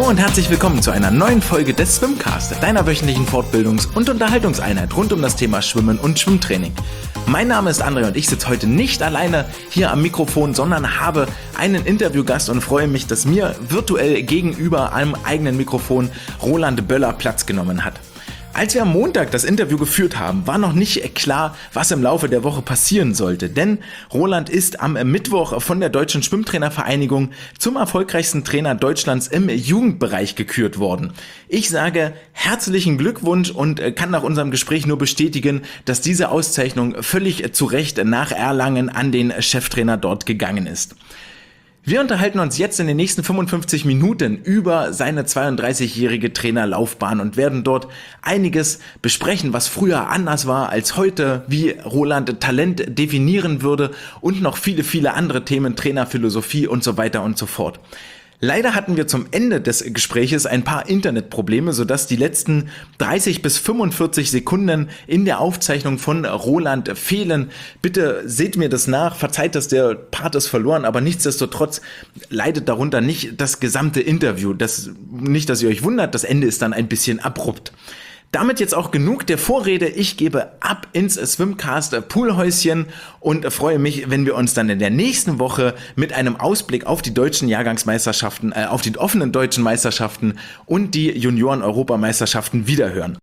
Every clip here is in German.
Hallo und herzlich willkommen zu einer neuen Folge des Swimcast, deiner wöchentlichen Fortbildungs- und Unterhaltungseinheit rund um das Thema Schwimmen und Schwimmtraining. Mein Name ist André und ich sitze heute nicht alleine hier am Mikrofon, sondern habe einen Interviewgast und freue mich, dass mir virtuell gegenüber am eigenen Mikrofon Roland Böller Platz genommen hat. Als wir am Montag das Interview geführt haben, war noch nicht klar, was im Laufe der Woche passieren sollte, denn Roland ist am Mittwoch von der Deutschen Schwimmtrainervereinigung zum erfolgreichsten Trainer Deutschlands im Jugendbereich gekürt worden. Ich sage herzlichen Glückwunsch und kann nach unserem Gespräch nur bestätigen, dass diese Auszeichnung völlig zu Recht nach Erlangen an den Cheftrainer dort gegangen ist. Wir unterhalten uns jetzt in den nächsten 55 Minuten über seine 32-jährige Trainerlaufbahn und werden dort einiges besprechen, was früher anders war als heute, wie Roland Talent definieren würde und noch viele, viele andere Themen, Trainerphilosophie und so weiter und so fort. Leider hatten wir zum Ende des Gespräches ein paar Internetprobleme, sodass die letzten 30 bis 45 Sekunden in der Aufzeichnung von Roland fehlen. Bitte seht mir das nach, verzeiht, dass der Part ist verloren, aber nichtsdestotrotz leidet darunter nicht das gesamte Interview. Nicht, dass ihr euch wundert, das Ende ist dann ein bisschen abrupt. Damit jetzt auch genug der Vorrede. Ich gebe ab ins Swimcast Poolhäuschen und freue mich, wenn wir uns dann in der nächsten Woche mit einem Ausblick auf die deutschen Jahrgangsmeisterschaften, auf die offenen deutschen Meisterschaften und die Junioren-Europameisterschaften wiederhören.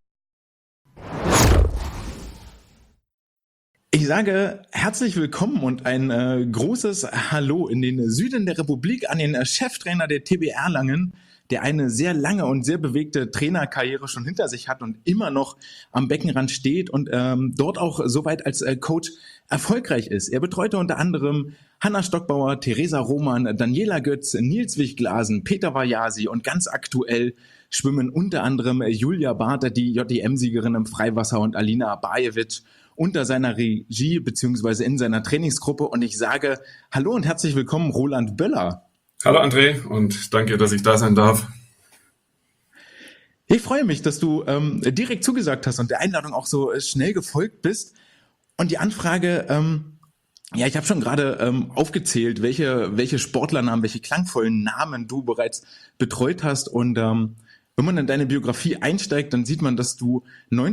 Ich sage herzlich willkommen und ein großes Hallo in den Süden der Republik an den Cheftrainer der TB Erlangen, der eine sehr lange und sehr bewegte Trainerkarriere schon hinter sich hat und immer noch am Beckenrand steht und dort auch soweit als Coach erfolgreich ist. Er betreute unter anderem Hanna Stockbauer, Theresa Roman, Daniela Götz, Nils Wichglasen, Peter Vajasi und ganz aktuell schwimmen unter anderem Julia Barter, die JDM-Siegerin im Freiwasser, und Alina Bajevic unter seiner Regie bzw. in seiner Trainingsgruppe. Und ich sage hallo und herzlich willkommen, Roland Böller. Hallo André und danke, dass ich da sein darf. Ich freue mich, dass du direkt zugesagt hast und der Einladung auch so schnell gefolgt bist. Und die Anfrage, ich habe schon gerade aufgezählt, welche Sportlernamen, welche klangvollen Namen du bereits betreut hast. Und wenn man in deine Biografie einsteigt, dann sieht man, dass du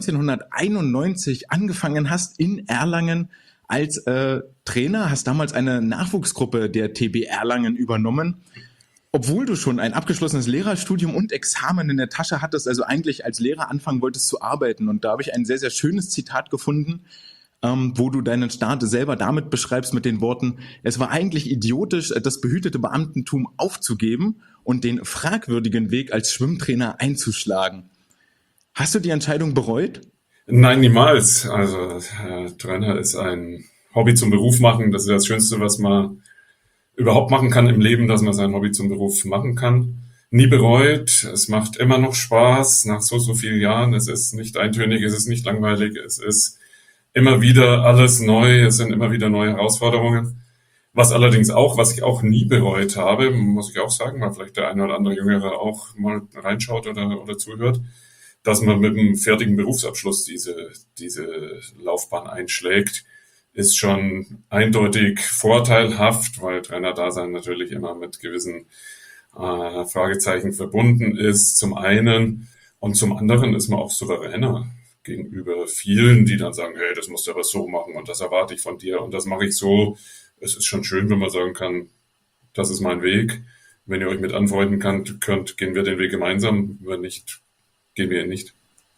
1991 angefangen hast in Erlangen als Trainer, hast damals eine Nachwuchsgruppe der TB Erlangen übernommen, obwohl du schon ein abgeschlossenes Lehrerstudium und Examen in der Tasche hattest, also eigentlich als Lehrer anfangen wolltest zu arbeiten. Und da habe ich ein sehr, sehr schönes Zitat gefunden, wo du deinen Start selber damit beschreibst mit den Worten: Es war eigentlich idiotisch, das behütete Beamtentum aufzugeben und den fragwürdigen Weg als Schwimmtrainer einzuschlagen. Hast du die Entscheidung bereut? Nein, niemals. Also Trainer ist ein Hobby zum Beruf machen. Das ist das Schönste, was man überhaupt machen kann im Leben, dass man sein Hobby zum Beruf machen kann. Nie bereut. Es macht immer noch Spaß nach so vielen Jahren. Es ist nicht eintönig, es ist nicht langweilig. Es ist immer wieder alles neu. Es sind immer wieder neue Herausforderungen. Was ich auch nie bereut habe, muss ich auch sagen, weil vielleicht der eine oder andere Jüngere auch mal reinschaut oder zuhört, dass man mit einem fertigen Berufsabschluss diese Laufbahn einschlägt, ist schon eindeutig vorteilhaft, weil Trainerdasein natürlich immer mit gewissen Fragezeichen verbunden ist, zum einen. Und zum anderen ist man auch souveräner gegenüber vielen, die dann sagen, hey, das musst du aber so machen und das erwarte ich von dir und das mache ich so. Es ist schon schön, wenn man sagen kann, das ist mein Weg. Wenn ihr euch mit anfreunden könnt, gehen wir den Weg gemeinsam. Wenn nicht, gehen wir ihn nicht.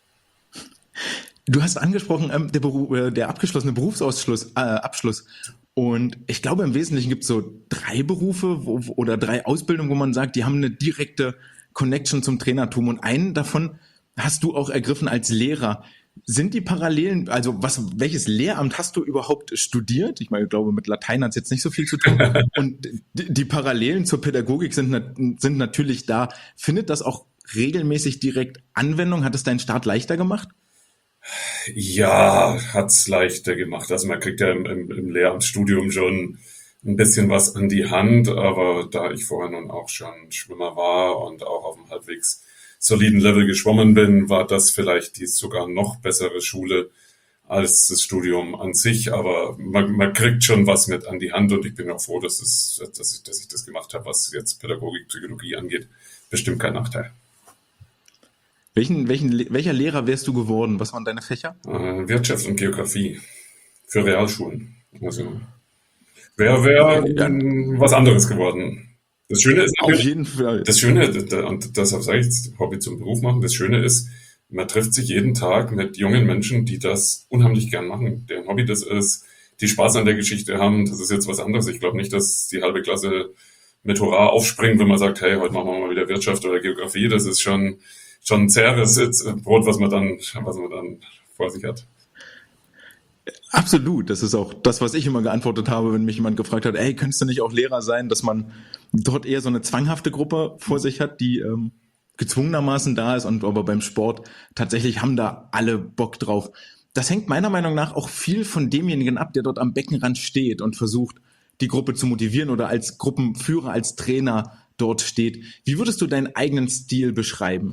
Du hast angesprochen, der abgeschlossene Abschluss. Und ich glaube, im Wesentlichen gibt es so 3 Berufe oder 3 Ausbildungen, wo man sagt, die haben eine direkte Connection zum Trainertum. Und einen davon hast du auch ergriffen als Lehrer. Sind die Parallelen, also welches Lehramt hast du überhaupt studiert? Ich meine, ich glaube, mit Latein hat es jetzt nicht so viel zu tun. Und die Parallelen zur Pädagogik sind natürlich da. Findet das auch regelmäßig direkt Anwendung? Hat es deinen Start leichter gemacht? Ja, hat's leichter gemacht. Also man kriegt ja im Lehramtsstudium schon ein bisschen was an die Hand, aber da ich vorher nun auch schon Schwimmer war und auch auf einem halbwegs soliden Level geschwommen bin, war das vielleicht die sogar noch bessere Schule als das Studium an sich, aber man kriegt schon was mit an die Hand und ich bin auch froh, dass ich das gemacht habe, was jetzt Pädagogik, Psychologie angeht. bestimmt kein Nachteil. Welcher Lehrer wärst du geworden? Was waren deine Fächer? Wirtschaft und Geografie für Realschulen. Also wäre Ja, was anderes geworden. Das Schöne ist auf natürlich, jeden Fall. das Schöne, und deshalb sage ich, Hobby zum Beruf machen, das Schöne ist, man trifft sich jeden Tag mit jungen Menschen, die das unheimlich gern machen, deren Hobby das ist, die Spaß an der Geschichte haben. Das ist jetzt was anderes. Ich glaube nicht, dass die halbe Klasse mit Hurra aufspringt, wenn man sagt, hey, heute machen wir mal wieder Wirtschaft oder Geografie. Das ist schon ein zähes Brot, was man dann vor sich hat. Absolut. Das ist auch das, was ich immer geantwortet habe, wenn mich jemand gefragt hat, ey, könntest du nicht auch Lehrer sein, dass man dort eher so eine zwanghafte Gruppe vor sich hat, die gezwungenermaßen da ist, und aber beim Sport tatsächlich haben da alle Bock drauf. Das hängt meiner Meinung nach auch viel von demjenigen ab, der dort am Beckenrand steht und versucht, die Gruppe zu motivieren oder als Gruppenführer, als Trainer dort steht. Wie würdest du deinen eigenen Stil beschreiben?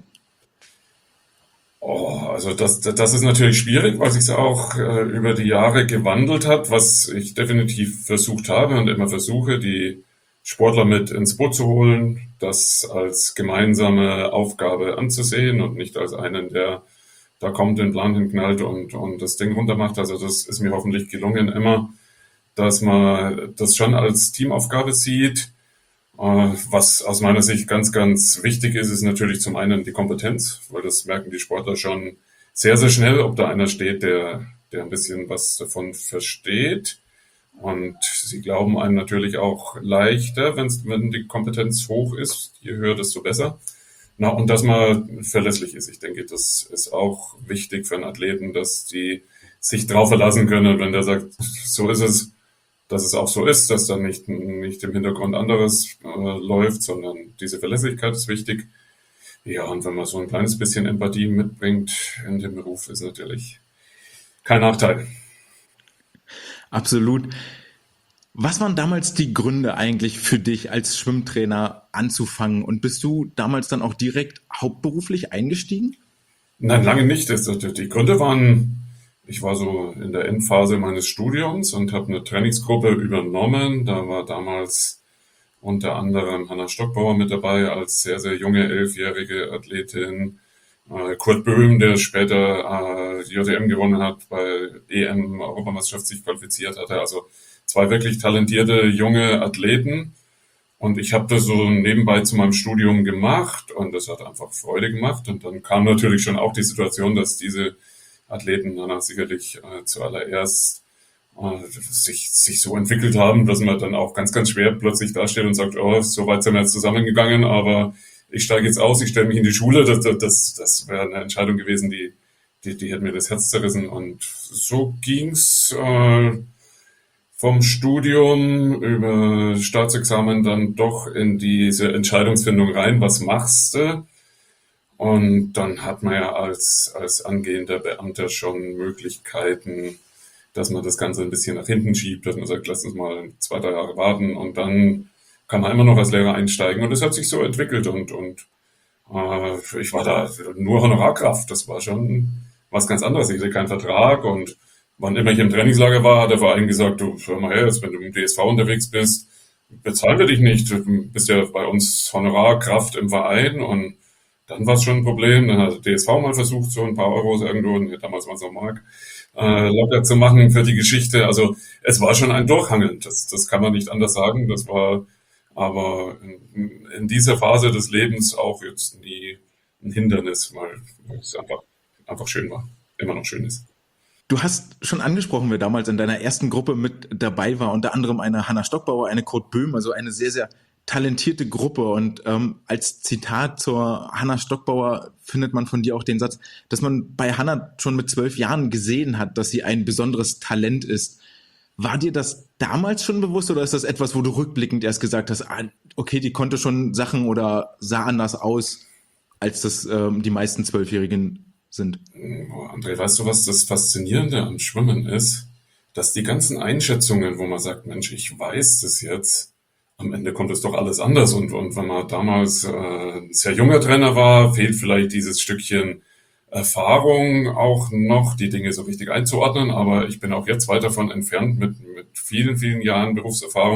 Oh, also das ist natürlich schwierig, weil sich auch über die Jahre gewandelt hat, was ich definitiv versucht habe und immer versuche, die Sportler mit ins Boot zu holen, das als gemeinsame Aufgabe anzusehen und nicht als einen, der da kommt, den Plan hinknallt und das Ding runtermacht. Also das ist mir hoffentlich gelungen immer, dass man das schon als Teamaufgabe sieht. Was aus meiner Sicht ganz, ganz wichtig ist, ist natürlich zum einen die Kompetenz, weil das merken die Sportler schon sehr, sehr schnell, ob da einer steht, der ein bisschen was davon versteht. Und sie glauben einem natürlich auch leichter, wenn die Kompetenz hoch ist, je höher, desto besser. Na, und dass man verlässlich ist. Ich denke, das ist auch wichtig für einen Athleten, dass die sich drauf verlassen können, wenn der sagt, so ist es, dass es auch so ist, dass dann nicht im Hintergrund anderes läuft, sondern diese Verlässlichkeit ist wichtig. Ja, und wenn man so ein kleines bisschen Empathie mitbringt in den Beruf, ist natürlich kein Nachteil. Absolut. Was waren damals die Gründe eigentlich für dich als Schwimmtrainer anzufangen? Und bist du damals dann auch direkt hauptberuflich eingestiegen? Nein, lange nicht. Die Gründe waren, ich war so in der Endphase meines Studiums und habe eine Trainingsgruppe übernommen. Da war damals unter anderem Hanna Stockbauer mit dabei als sehr, sehr junge 11-jährige Athletin. Kurt Böhm, der später JDM gewonnen hat, bei EM-Europameisterschaft sich qualifiziert hatte. Also zwei wirklich talentierte junge Athleten. Und ich habe das so nebenbei zu meinem Studium gemacht und das hat einfach Freude gemacht. Und dann kam natürlich schon auch die Situation, dass diese Athleten dann sicherlich zuallererst sich so entwickelt haben, dass man dann auch ganz, ganz schwer plötzlich dasteht und sagt, oh, so weit sind wir jetzt zusammengegangen, aber ich steige jetzt aus, ich stelle mich in die Schule. Das wäre eine Entscheidung gewesen, die hätte mir das Herz zerrissen. Und so ging's vom Studium über Staatsexamen dann doch in diese Entscheidungsfindung rein, was machst du? Und dann hat man ja als angehender Beamter schon Möglichkeiten, dass man das Ganze ein bisschen nach hinten schiebt, dass man sagt, lass uns mal 2, 3 Jahre warten und dann kann man immer noch als Lehrer einsteigen. Und das hat sich so entwickelt und ich war da nur Honorarkraft. Das war schon was ganz anderes. Ich hatte keinen Vertrag und wann immer ich im Trainingslager war, hat der Verein gesagt, du, hör mal her, jetzt, wenn du im DSV unterwegs bist, bezahlen wir dich nicht. Du bist ja bei uns Honorarkraft im Verein und dann war es schon ein Problem. Dann hat der DSV mal versucht, so ein paar Euros irgendwo, damals war es noch Mark, locker zu machen für die Geschichte. Also es war schon ein Durchhangeln. Das kann man nicht anders sagen. Das war aber in dieser Phase des Lebens auch jetzt nie ein Hindernis, weil es einfach schön war, immer noch schön ist. Du hast schon angesprochen, wer damals in deiner ersten Gruppe mit dabei war, unter anderem eine Hanna Stockbauer, eine Kurt Böhm, also eine sehr, sehr talentierte Gruppe. Und als Zitat zur Hanna Stockbauer findet man von dir auch den Satz, dass man bei Hanna schon mit 12 Jahren gesehen hat, dass sie ein besonderes Talent ist. War dir das damals schon bewusst oder ist das etwas, wo du rückblickend erst gesagt hast, okay, die konnte schon Sachen oder sah anders aus, als das die meisten Zwölfjährigen sind? André, weißt du, was das Faszinierende am Schwimmen ist? Dass die ganzen Einschätzungen, wo man sagt, Mensch, ich weiß das jetzt, am Ende kommt es doch alles anders. Und wenn man damals ein sehr junger Trainer war, fehlt vielleicht dieses Stückchen Erfahrung auch noch, die Dinge so richtig einzuordnen. Aber ich bin auch jetzt weit davon entfernt mit vielen, vielen Jahren Berufserfahrung,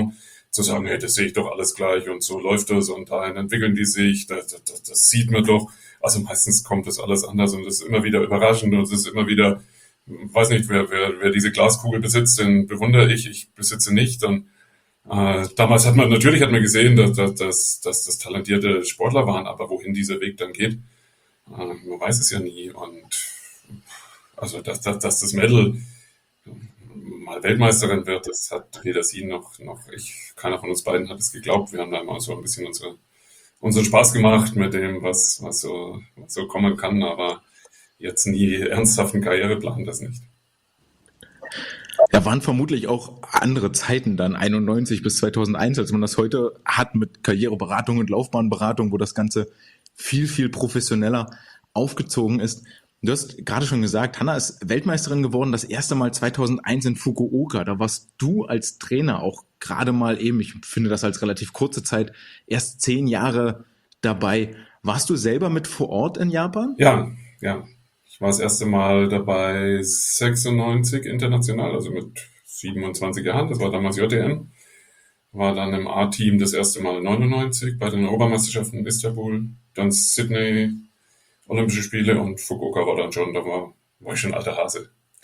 zu sagen, hey, das sehe ich doch alles gleich und so läuft das und dahin entwickeln die sich, das sieht man doch. Also meistens kommt das alles anders und es ist immer wieder überraschend und es ist immer wieder, weiß nicht, wer diese Glaskugel besitzt, den bewundere ich besitze nicht. Und damals hat man gesehen, dass das talentierte Sportler waren, aber wohin dieser Weg dann geht, man weiß es ja nie. Und also, dass das Mädel mal Weltmeisterin wird, das hat weder sie noch keiner von uns beiden hat es geglaubt. Wir haben da mal so ein bisschen unseren Spaß gemacht mit dem, was so kommen kann, aber jetzt nie ernsthaften Karriereplan, das nicht. Ja, waren vermutlich auch andere Zeiten dann, 91 bis 2001, als man das heute hat mit Karriereberatung und Laufbahnberatung, wo das Ganze viel, viel professioneller aufgezogen ist. Du hast gerade schon gesagt, Hannah ist Weltmeisterin geworden, das erste Mal 2001 in Fukuoka. Da warst du als Trainer auch gerade mal eben, ich finde das als relativ kurze Zeit, erst 10 Jahre dabei. Warst du selber mit vor Ort in Japan? Ja, ja. Ich war das erste Mal dabei 96 international, also mit 27 Jahren. Das war damals JDM. War dann im A-Team das erste Mal 99 bei den Europameisterschaften in Istanbul, dann Sydney, Olympische Spiele und Fukuoka war dann schon, da war ich schon alter Hase.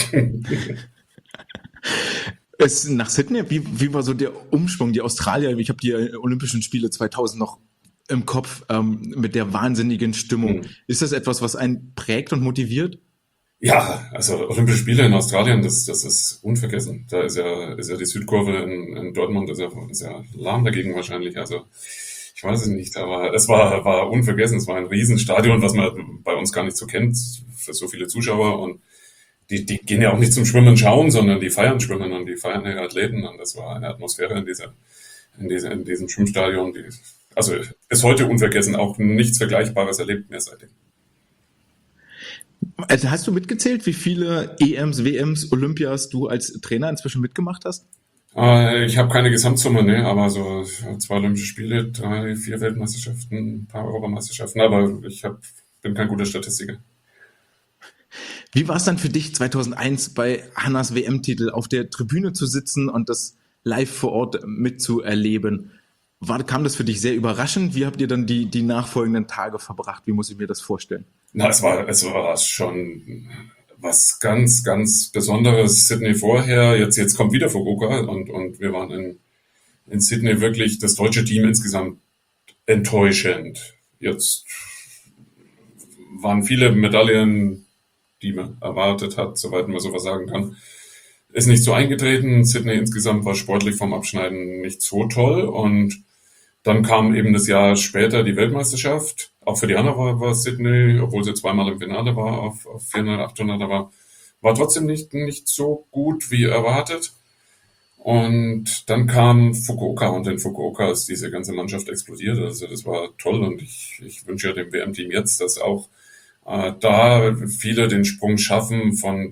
Nach Sydney, wie war so der Umschwung? Die Australier, ich habe die Olympischen Spiele 2000 noch im Kopf, mit der wahnsinnigen Stimmung. Ist das etwas, was einen prägt und motiviert? Ja, also Olympische Spiele in Australien, das ist unvergessen. Da ist ja die Südkurve in Dortmund ist ja lahm dagegen wahrscheinlich. Also ich weiß es nicht, aber es war unvergessen. Es war ein Riesenstadion, was man bei uns gar nicht so kennt, für so viele Zuschauer. Und die gehen ja auch nicht zum Schwimmen schauen, sondern die feiern Schwimmen und die feiern ihre Athleten. Und das war eine Atmosphäre in diesem Schwimmstadion. Also ist heute unvergessen, auch nichts Vergleichbares erlebt mehr seitdem. Also hast du mitgezählt, wie viele EMs, WMs, Olympias du als Trainer inzwischen mitgemacht hast? Ich habe keine Gesamtsumme, ne, aber so 2 Olympische Spiele, 3, 4 Weltmeisterschaften, ein paar Europameisterschaften, aber bin kein guter Statistiker. Wie war es dann für dich 2001 bei Hannahs WM-Titel auf der Tribüne zu sitzen und das live vor Ort mitzuerleben? Kam das für dich sehr überraschend? Wie habt ihr dann die nachfolgenden Tage verbracht? Wie muss ich mir das vorstellen? Na, es war schon was ganz, ganz Besonderes. Sydney vorher, jetzt kommt wieder Fukuoka und wir waren in Sydney wirklich das deutsche Team insgesamt enttäuschend. Jetzt waren viele Medaillen, die man erwartet hat, soweit man sowas sagen kann, ist nicht so eingetreten. Sydney insgesamt war sportlich vom Abschneiden nicht so toll und dann kam eben das Jahr später die Weltmeisterschaft. Auch für die Anna war Sydney, obwohl sie zweimal im Finale war, auf 400, 800, aber war trotzdem nicht so gut wie erwartet. Und dann kam Fukuoka und in Fukuoka ist diese ganze Mannschaft explodiert. Also das war toll und ich wünsche ja dem WM-Team jetzt, dass auch da viele den Sprung schaffen von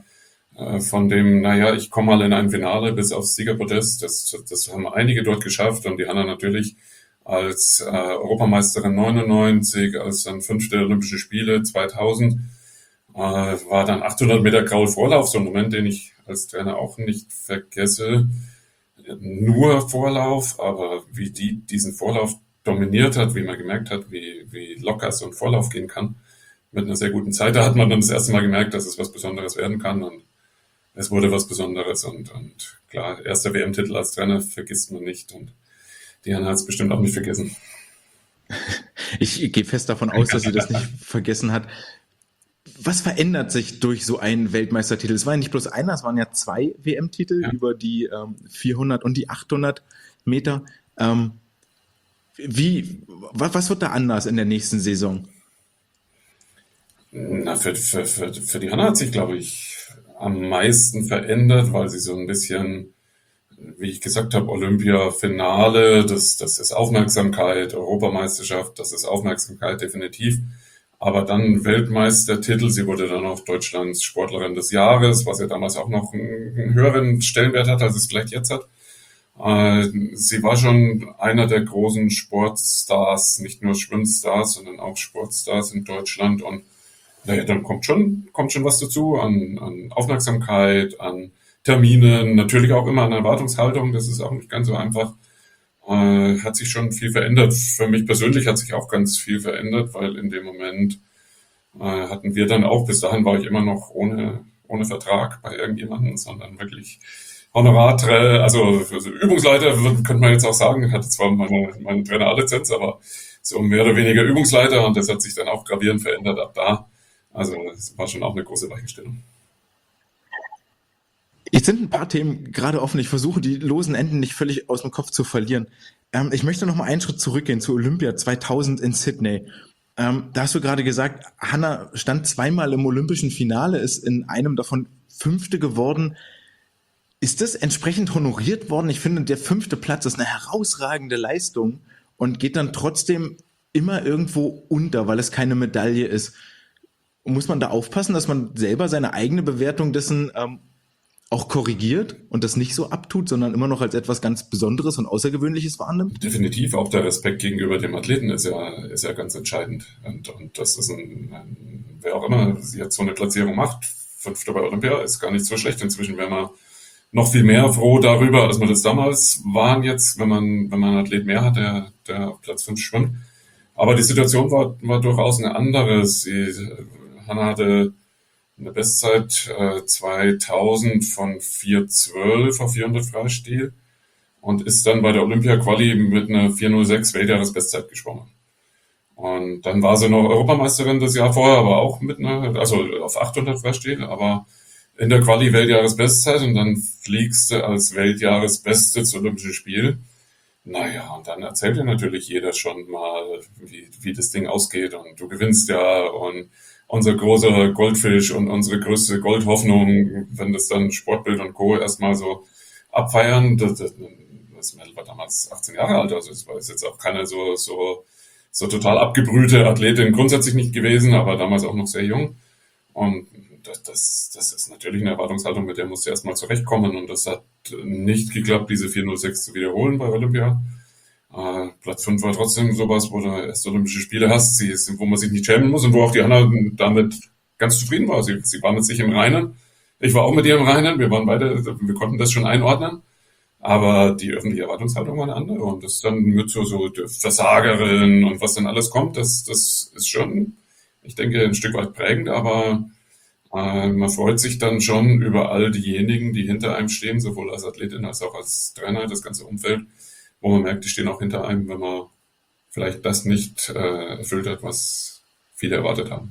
dem, naja, ich komme mal in ein Finale bis aufs Siegerpodest. Das haben einige dort geschafft und die Hanna natürlich als Europameisterin 99, als dann 5. Olympische Spiele 2000, war dann 800 Meter Graul Vorlauf, so ein Moment, den ich als Trainer auch nicht vergesse. Nur Vorlauf, aber wie die diesen Vorlauf dominiert hat, wie man gemerkt hat, wie locker so ein Vorlauf gehen kann, mit einer sehr guten Zeit. Da hat man dann das erste Mal gemerkt, dass es was Besonderes werden kann und es wurde was Besonderes und klar, erster WM-Titel als Trainer vergisst man nicht und Diana hat es bestimmt auch nicht vergessen. Ich gehe fest davon aus, dass sie das nicht vergessen hat. Was verändert sich durch so einen Weltmeistertitel? Es war ja nicht bloß einer, es waren ja 2 WM-Titel über die 400 und die 800 Meter. Was wird da anders in der nächsten Saison? Na, für die Hanna hat sich, glaube ich, am meisten verändert, weil sie so ein bisschen, wie ich gesagt habe, Olympia-Finale, das ist Aufmerksamkeit, Europameisterschaft, das ist Aufmerksamkeit definitiv. Aber dann Weltmeistertitel, sie wurde dann auch Deutschlands Sportlerin des Jahres, was ja damals auch noch einen höheren Stellenwert hat, als es vielleicht jetzt hat. Sie war schon einer der großen Sportstars, nicht nur Schwimmstars, sondern auch Sportstars in Deutschland und naja, dann kommt schon was dazu an Aufmerksamkeit, an Terminen, natürlich auch immer an Erwartungshaltung, das ist auch nicht ganz so einfach. hat sich schon viel verändert. Für mich persönlich hat sich auch ganz viel verändert, weil in dem Moment hatten wir dann auch, bis dahin war ich immer noch ohne Vertrag bei irgendjemandem, sondern wirklich Honorar, also Übungsleiter, könnte man jetzt auch sagen, hatte zwar meine Trainer-A-Lizenz, aber so mehr oder weniger Übungsleiter, und das hat sich dann auch gravierend verändert ab da. Also es war schon auch eine große Weichenstellung. Jetzt sind ein paar Themen gerade offen. Ich versuche, die losen Enden nicht völlig aus dem Kopf zu verlieren. Ich möchte noch mal einen Schritt zurückgehen zu Olympia 2000 in Sydney. Da hast du gerade gesagt, Hannah stand zweimal im olympischen Finale, ist in einem davon Fünfte geworden. Ist das entsprechend honoriert worden? Ich finde, der 5. Platz ist eine herausragende Leistung und geht dann trotzdem immer irgendwo unter, weil es keine Medaille ist. Muss man da aufpassen, dass man selber seine eigene Bewertung dessen auch korrigiert und das nicht so abtut, sondern immer noch als etwas ganz Besonderes und Außergewöhnliches wahrnimmt? Definitiv, auch der Respekt gegenüber dem Athleten ist ja ganz entscheidend. Und das ist wer auch immer jetzt so eine Platzierung macht, 5. bei Olympia, ist gar nicht so schlecht. Inzwischen wäre man noch viel mehr froh darüber, als wir das damals waren jetzt, wenn man einen Athlet mehr hat, der auf Platz 5 schwimmt. Aber die Situation war durchaus eine andere. Hannah hatte eine Bestzeit 2000 von 4:12 auf 400 Freistil und ist dann bei der Olympia-Quali mit einer 4:06 Weltjahresbestzeit geschwommen. Und dann war sie noch Europameisterin das Jahr vorher, aber auch also auf 800 Freistil, aber in der Quali Weltjahresbestzeit, und dann fliegst du als Weltjahresbeste zu Olympischen Spielen. Naja, und dann erzählt dir natürlich jeder schon mal, wie das Ding ausgeht, und du gewinnst ja, und unser großer Goldfisch und unsere größte Goldhoffnung, wenn das dann Sportbild und Co. erstmal so abfeiern. Das Mädel war damals 18 Jahre alt, also es war jetzt auch keine so total abgebrühte Athletin grundsätzlich nicht gewesen, aber damals auch noch sehr jung. Und das ist natürlich eine Erwartungshaltung, mit der musst du erstmal zurechtkommen, und das hat nicht geklappt, diese 4:06 zu wiederholen bei Olympia. Platz 5 war trotzdem sowas, wo du erst Olympische Spiele hast, wo man sich nicht schämen muss und wo auch die Hannah damit ganz zufrieden war. Sie war mit sich im Reinen. Ich war auch mit ihr im Reinen. Wir konnten das schon einordnen. Aber die öffentliche Erwartungshaltung war eine andere. Und das dann mit so Versagerin und was dann alles kommt, das ist schon, ich denke, ein Stück weit prägend, aber man freut sich dann schon über all diejenigen, die hinter einem stehen, sowohl als Athletin als auch als Trainer, das ganze Umfeld, wo man merkt, die stehen auch hinter einem, wenn man vielleicht das nicht erfüllt hat, was viele erwartet haben.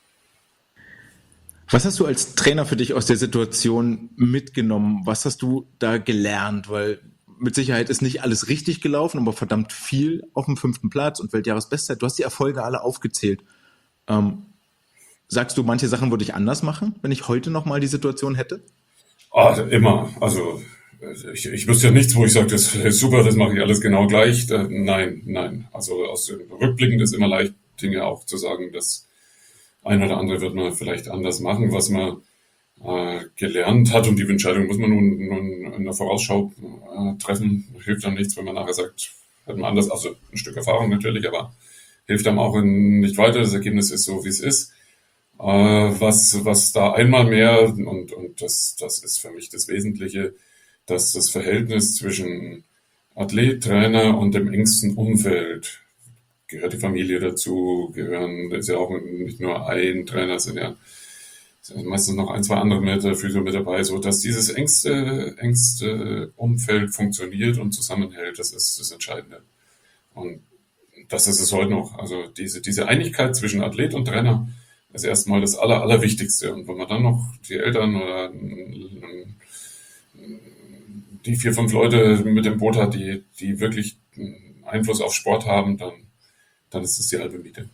Was hast du als Trainer für dich aus der Situation mitgenommen? Was hast du da gelernt? Weil mit Sicherheit ist nicht alles richtig gelaufen, aber verdammt viel auf dem 5. Platz und Weltjahresbestzeit. Du hast die Erfolge alle aufgezählt. Sagst du, manche Sachen würde ich anders machen, wenn ich heute nochmal die Situation hätte? Immer. Also ich wüsste ja nichts, wo ich sage, das ist super, das mache ich alles genau gleich. Nein. Also aus dem Rückblickend ist immer leicht, Dinge auch zu sagen, das ein oder andere wird man vielleicht anders machen, was man gelernt hat. Und die Entscheidung muss man nun in der Vorausschau treffen. Hilft dann nichts, wenn man nachher sagt, hat man anders, also ein Stück Erfahrung natürlich, aber hilft einem auch nicht weiter. Das Ergebnis ist so, wie es ist. Was da einmal mehr, und das ist für mich das Wesentliche, dass das Verhältnis zwischen Athlet, Trainer und dem engsten Umfeld, gehört die Familie dazu, ist ja auch nicht nur ein Trainer, sind ja meistens noch 1, 2 andere mit der Physio mit dabei, so dass dieses engste Umfeld funktioniert und zusammenhält, das ist das Entscheidende. Und das ist es heute noch. Also diese Einigkeit zwischen Athlet und Trainer ist erstmal das Allerwichtigste. Und wenn man dann noch die Eltern oder die 4, 5 Leute mit dem Boot hat, die wirklich Einfluss auf Sport haben, dann ist es die halbe Miete.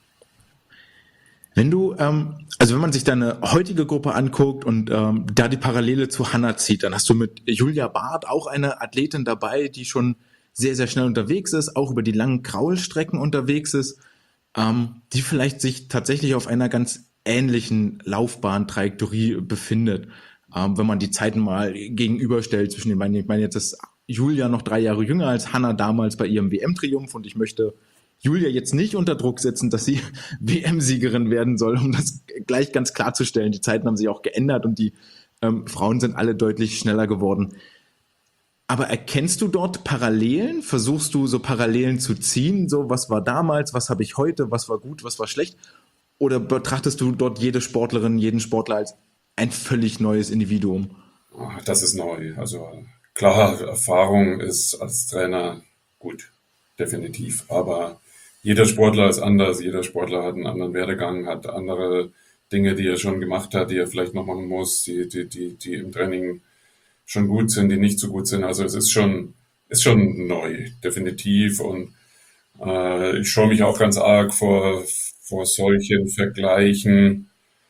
Wenn du, also wenn man sich deine heutige Gruppe anguckt und da die Parallele zu Hannah zieht, dann hast du mit Julia Barth auch eine Athletin dabei, die schon sehr, sehr schnell unterwegs ist, auch über die langen Kraulstrecken unterwegs ist, die vielleicht sich tatsächlich auf einer ganz ähnlichen Laufbahntrajektorie befindet. Wenn man die Zeiten mal gegenüberstellt zwischen den beiden. Ich meine, jetzt ist Julia noch 3 Jahre jünger als Hannah damals bei ihrem WM-Triumph, und ich möchte Julia jetzt nicht unter Druck setzen, dass sie WM-Siegerin werden soll, um das gleich ganz klarzustellen. Die Zeiten haben sich auch geändert und die Frauen sind alle deutlich schneller geworden. Aber erkennst du dort Parallelen? Versuchst du so Parallelen zu ziehen? So, was war damals, was habe ich heute, was war gut, was war schlecht? Oder betrachtest du dort jede Sportlerin, jeden Sportler als ein völlig neues Individuum? Das ist neu. Also klar, Erfahrung ist als Trainer gut, definitiv. Aber jeder Sportler ist anders. Jeder Sportler hat einen anderen Werdegang, hat andere Dinge, die er schon gemacht hat, die er vielleicht noch machen muss, die im Training schon gut sind, die nicht so gut sind. Also es ist schon neu, definitiv. Und ich scheue mich auch ganz arg vor solchen Vergleichen.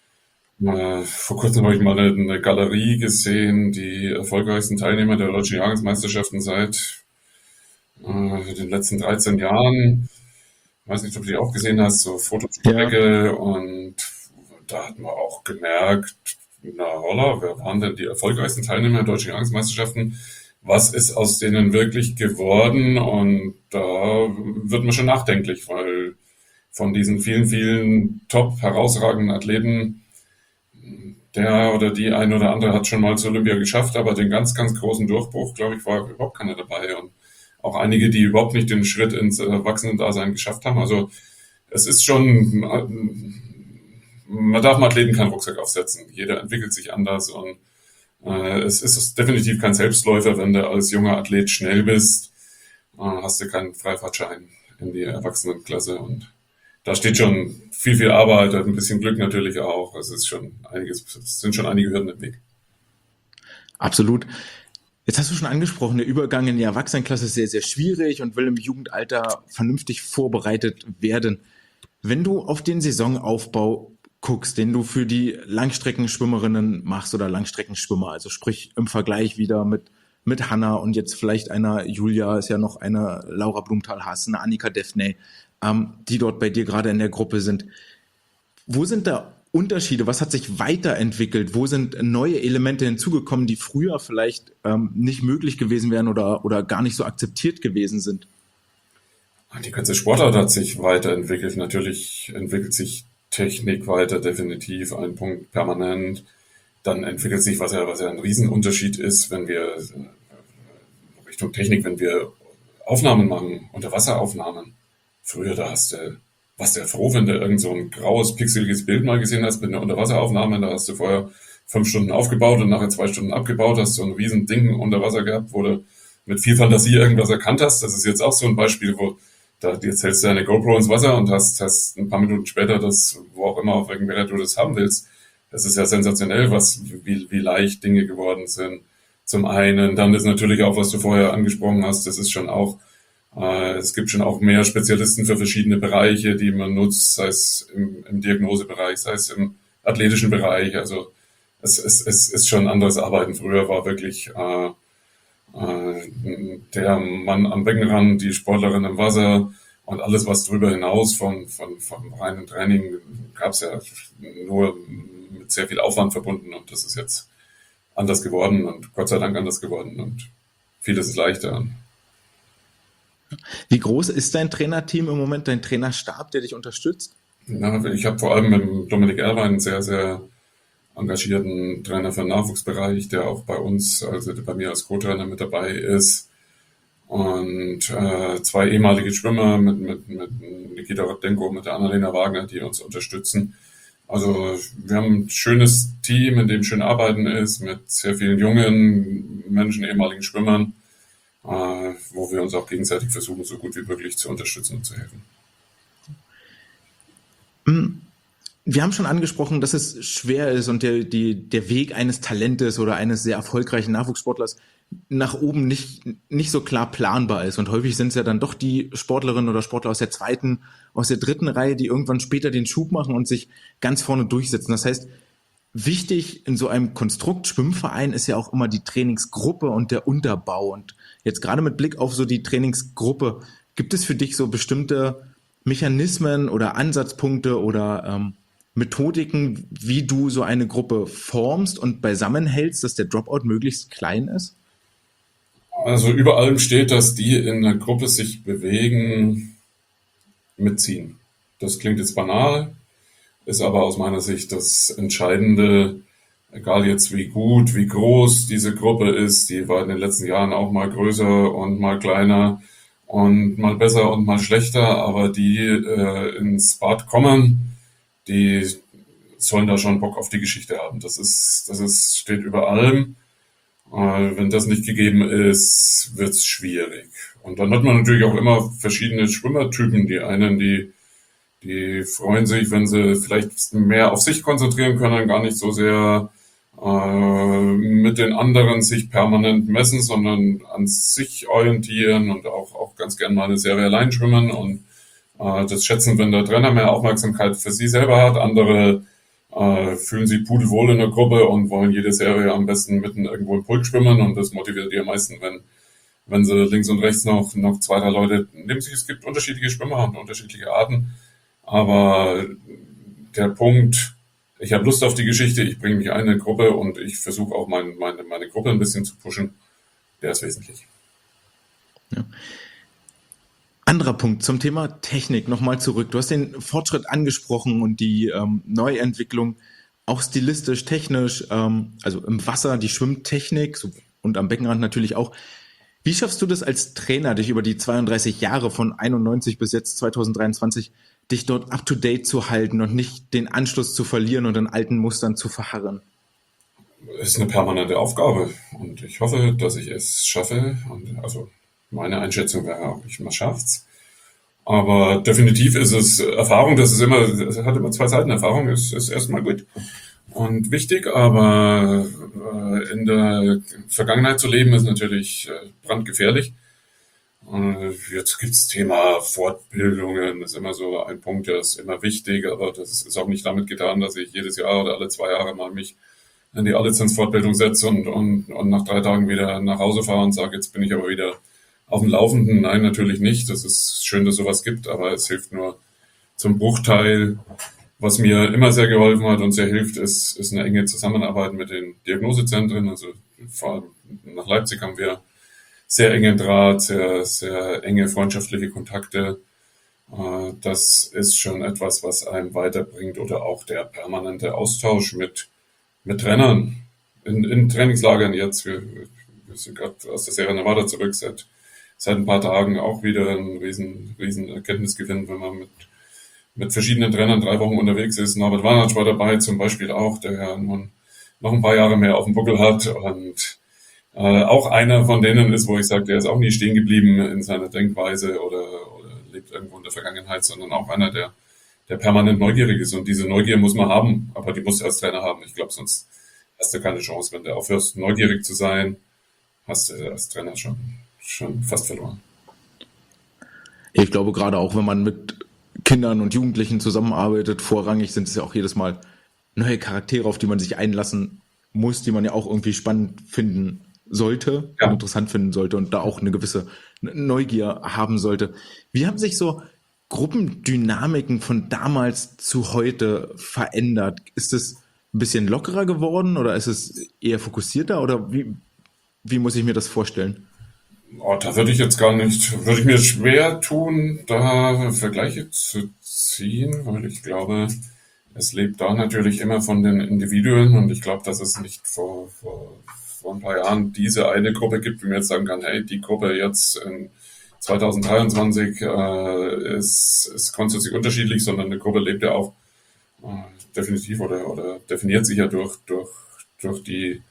Vor kurzem habe ich mal eine Galerie gesehen, die erfolgreichsten Teilnehmer der deutschen Jahrgangsmeisterschaften seit den letzten 13 Jahren. Ich weiß nicht, ob du die auch gesehen hast, so Ja, Fotospiegel. Und da hat man auch gemerkt, na holla, wer waren denn die erfolgreichsten Teilnehmer der deutschen Jahrgangsmeisterschaften? Was ist aus denen wirklich geworden? Und da wird man schon nachdenklich, weil von diesen vielen, vielen top herausragenden Athleten, der oder die ein oder andere hat schon mal zu Olympia geschafft, aber den ganz, ganz großen Durchbruch, glaube ich, war überhaupt keiner dabei. Und auch einige, die überhaupt nicht den Schritt ins Erwachsenendasein geschafft haben. Also es ist schon, man darf dem Athleten keinen Rucksack aufsetzen. Jeder entwickelt sich anders und es ist definitiv kein Selbstläufer, wenn du als junger Athlet schnell bist, hast du keinen Freifahrtschein in die Erwachsenenklasse und da steht schon viel, viel Arbeit, ein bisschen Glück natürlich auch. Es ist schon einiges, es sind schon einige Hürden im Weg. absolut. Jetzt hast du schon angesprochen, der Übergang in die Erwachsenenklasse ist sehr, sehr schwierig und will im Jugendalter vernünftig vorbereitet werden. Wenn du auf den Saisonaufbau guckst, den du für die Langstreckenschwimmerinnen machst oder Langstreckenschwimmer, also sprich im Vergleich wieder mit Hanna und jetzt vielleicht einer Julia, ist ja noch eine Laura Blumenthal-Haas, eine Annika Devney, die dort bei dir gerade in der Gruppe sind. Wo sind da Unterschiede? Was hat sich weiterentwickelt? Wo sind neue Elemente hinzugekommen, die früher vielleicht nicht möglich gewesen wären oder gar nicht so akzeptiert gewesen sind? Die ganze Sportart hat sich weiterentwickelt. Natürlich entwickelt sich Technik weiter, definitiv ein Punkt permanent. Dann entwickelt sich, was ja ein Riesenunterschied ist, wenn wir Richtung Technik, wenn wir Aufnahmen machen, Unterwasseraufnahmen. Früher, warst du ja froh, wenn du irgend so ein graues, pixeliges Bild mal gesehen hast mit einer Unterwasseraufnahme. Da hast du vorher 5 Stunden aufgebaut und nachher 2 Stunden abgebaut, hast so ein riesen Ding unter Wasser gehabt, wo du mit viel Fantasie irgendwas erkannt hast. Das ist jetzt auch so ein Beispiel, wo jetzt hältst du deine GoPro ins Wasser und hast ein paar Minuten später das, wo auch immer, auf welchem Gerät du das haben willst. Das ist ja sensationell, wie leicht Dinge geworden sind. Zum einen, dann ist natürlich auch, was du vorher angesprochen hast, das ist schon auch, es gibt schon auch mehr Spezialisten für verschiedene Bereiche, die man nutzt, sei es im Diagnosebereich, sei es im athletischen Bereich. Also es ist schon ein anderes Arbeiten. Früher war wirklich der Mann am Beckenrand, die Sportlerin im Wasser und alles, was darüber hinaus vom reinen Training gab es ja nur mit sehr viel Aufwand verbunden und das ist jetzt anders geworden und Gott sei Dank anders geworden und vieles ist leichter. Wie groß ist dein Trainerteam im Moment, dein Trainerstab, der dich unterstützt? Ja, ich habe vor allem mit Dominik Erlein einen sehr, sehr engagierten Trainer für den Nachwuchsbereich, der auch bei uns, also bei mir als Co-Trainer mit dabei ist. Und 2 ehemalige Schwimmer mit Nikita Rotdenko, mit der Annalena Wagner, die uns unterstützen. Also wir haben ein schönes Team, in dem schön arbeiten ist, mit sehr vielen jungen Menschen, ehemaligen Schwimmern, wo wir uns auch gegenseitig versuchen, so gut wie möglich zu unterstützen und zu helfen. Wir haben schon angesprochen, dass es schwer ist und der Weg eines Talentes oder eines sehr erfolgreichen Nachwuchssportlers nach oben nicht so klar planbar ist. Und häufig sind es ja dann doch die Sportlerinnen oder Sportler aus der zweiten, aus der dritten Reihe, die irgendwann später den Schub machen und sich ganz vorne durchsetzen. Das heißt, wichtig in so einem Konstrukt Schwimmverein ist ja auch immer die Trainingsgruppe und der Unterbau. Und jetzt gerade mit Blick auf so die Trainingsgruppe, gibt es für dich so bestimmte Mechanismen oder Ansatzpunkte oder Methodiken, wie du so eine Gruppe formst und beisammenhältst, dass der Dropout möglichst klein ist? Also über allem steht, dass die in der Gruppe sich bewegen, mitziehen. Das klingt jetzt banal, ist aber aus meiner Sicht das Entscheidende, egal jetzt wie gut, wie groß diese Gruppe ist, die war in den letzten Jahren auch mal größer und mal kleiner und mal besser und mal schlechter, aber die ins Bad kommen, die sollen da schon Bock auf die Geschichte haben. Steht über allem. Wenn das nicht gegeben ist, wird's schwierig. Und dann hat man natürlich auch immer verschiedene Schwimmertypen. Die freuen sich, wenn sie vielleicht mehr auf sich konzentrieren können, gar nicht so sehr mit den anderen sich permanent messen, sondern an sich orientieren und auch ganz gern mal eine Serie allein schwimmen und das schätzen, wenn der Trainer mehr Aufmerksamkeit für sie selber hat. Andere fühlen sich pudelwohl in der Gruppe und wollen jede Serie am besten mitten irgendwo im Pulk schwimmen und das motiviert die am meisten, wenn sie links und rechts noch zwei, drei Leute neben sich. Es gibt unterschiedliche Schwimmer und unterschiedliche Arten, aber der Punkt, ich habe Lust auf die Geschichte, ich bringe mich ein in eine Gruppe und ich versuche auch meine Gruppe ein bisschen zu pushen, der ist wesentlich. Ja. Anderer Punkt zum Thema Technik nochmal zurück. Du hast den Fortschritt angesprochen und die Neuentwicklung, auch stilistisch, technisch, also im Wasser, die Schwimmtechnik und am Beckenrand natürlich auch. Wie schaffst du das als Trainer, dich über die 32 Jahre von 91 bis jetzt 2023, dich dort up-to-date zu halten und nicht den Anschluss zu verlieren und in alten Mustern zu verharren? Ist eine permanente Aufgabe und ich hoffe, dass ich es schaffe. Und also meine Einschätzung wäre auch, man schafft's. Aber definitiv ist es Erfahrung, es hat immer zwei Seiten. Erfahrung ist erstmal gut und wichtig, aber in der Vergangenheit zu leben ist natürlich brandgefährlich. Jetzt gibt's Thema Fortbildungen, das ist immer so ein Punkt, der ist immer wichtig, aber das ist auch nicht damit getan, dass ich jedes Jahr oder alle 2 Jahre mal mich in die A-Lizenz-Fortbildung setze und nach 3 Tagen wieder nach Hause fahre und sage, jetzt bin ich aber wieder auf dem Laufenden. Nein, natürlich nicht. Das ist schön, dass sowas gibt, aber es hilft nur zum Bruchteil. Was mir immer sehr geholfen hat und sehr hilft, ist eine enge Zusammenarbeit mit den Diagnosezentren. Also vor allem nach Leipzig haben wir sehr engen Draht, sehr, sehr enge freundschaftliche Kontakte. Das ist schon etwas, was einem weiterbringt, oder auch der permanente Austausch mit Trainern in Trainingslagern jetzt. Wir sind gerade aus der Sierra Nevada zurück, seit ein paar Tagen auch wieder ein riesen Erkenntnisgewinn, wenn man mit verschiedenen Trainern 3 Wochen unterwegs ist. Norbert Warnatsch war dabei zum Beispiel auch, der ja nun noch ein paar Jahre mehr auf dem Buckel hat und auch einer von denen ist, wo ich sage, der ist auch nie stehen geblieben in seiner Denkweise oder lebt irgendwo in der Vergangenheit, sondern auch einer, der permanent neugierig ist. Und diese Neugier muss man haben, aber die musst du als Trainer haben. Ich glaube, sonst hast du keine Chance. Wenn du aufhörst, neugierig zu sein, hast du als Trainer schon fast verloren. Ich glaube, gerade auch wenn man mit Kindern und Jugendlichen zusammenarbeitet, vorrangig sind es ja auch jedes Mal neue Charaktere, auf die man sich einlassen muss, die man ja auch irgendwie spannend finden sollte, und interessant finden sollte und da auch eine gewisse Neugier haben sollte. Wie haben sich so Gruppendynamiken von damals zu heute verändert? Ist es ein bisschen lockerer geworden oder ist es eher fokussierter oder wie muss ich mir das vorstellen? Da würde ich mir schwer tun, da Vergleiche zu ziehen, weil ich glaube, es lebt da natürlich immer von den Individuen und ich glaube, dass es nicht vor ein paar Jahren diese eine Gruppe gibt, wie man jetzt sagen kann, hey, die Gruppe jetzt in 2023 ist grundsätzlich unterschiedlich, sondern eine Gruppe lebt ja auch definitiv oder definiert sich ja durch die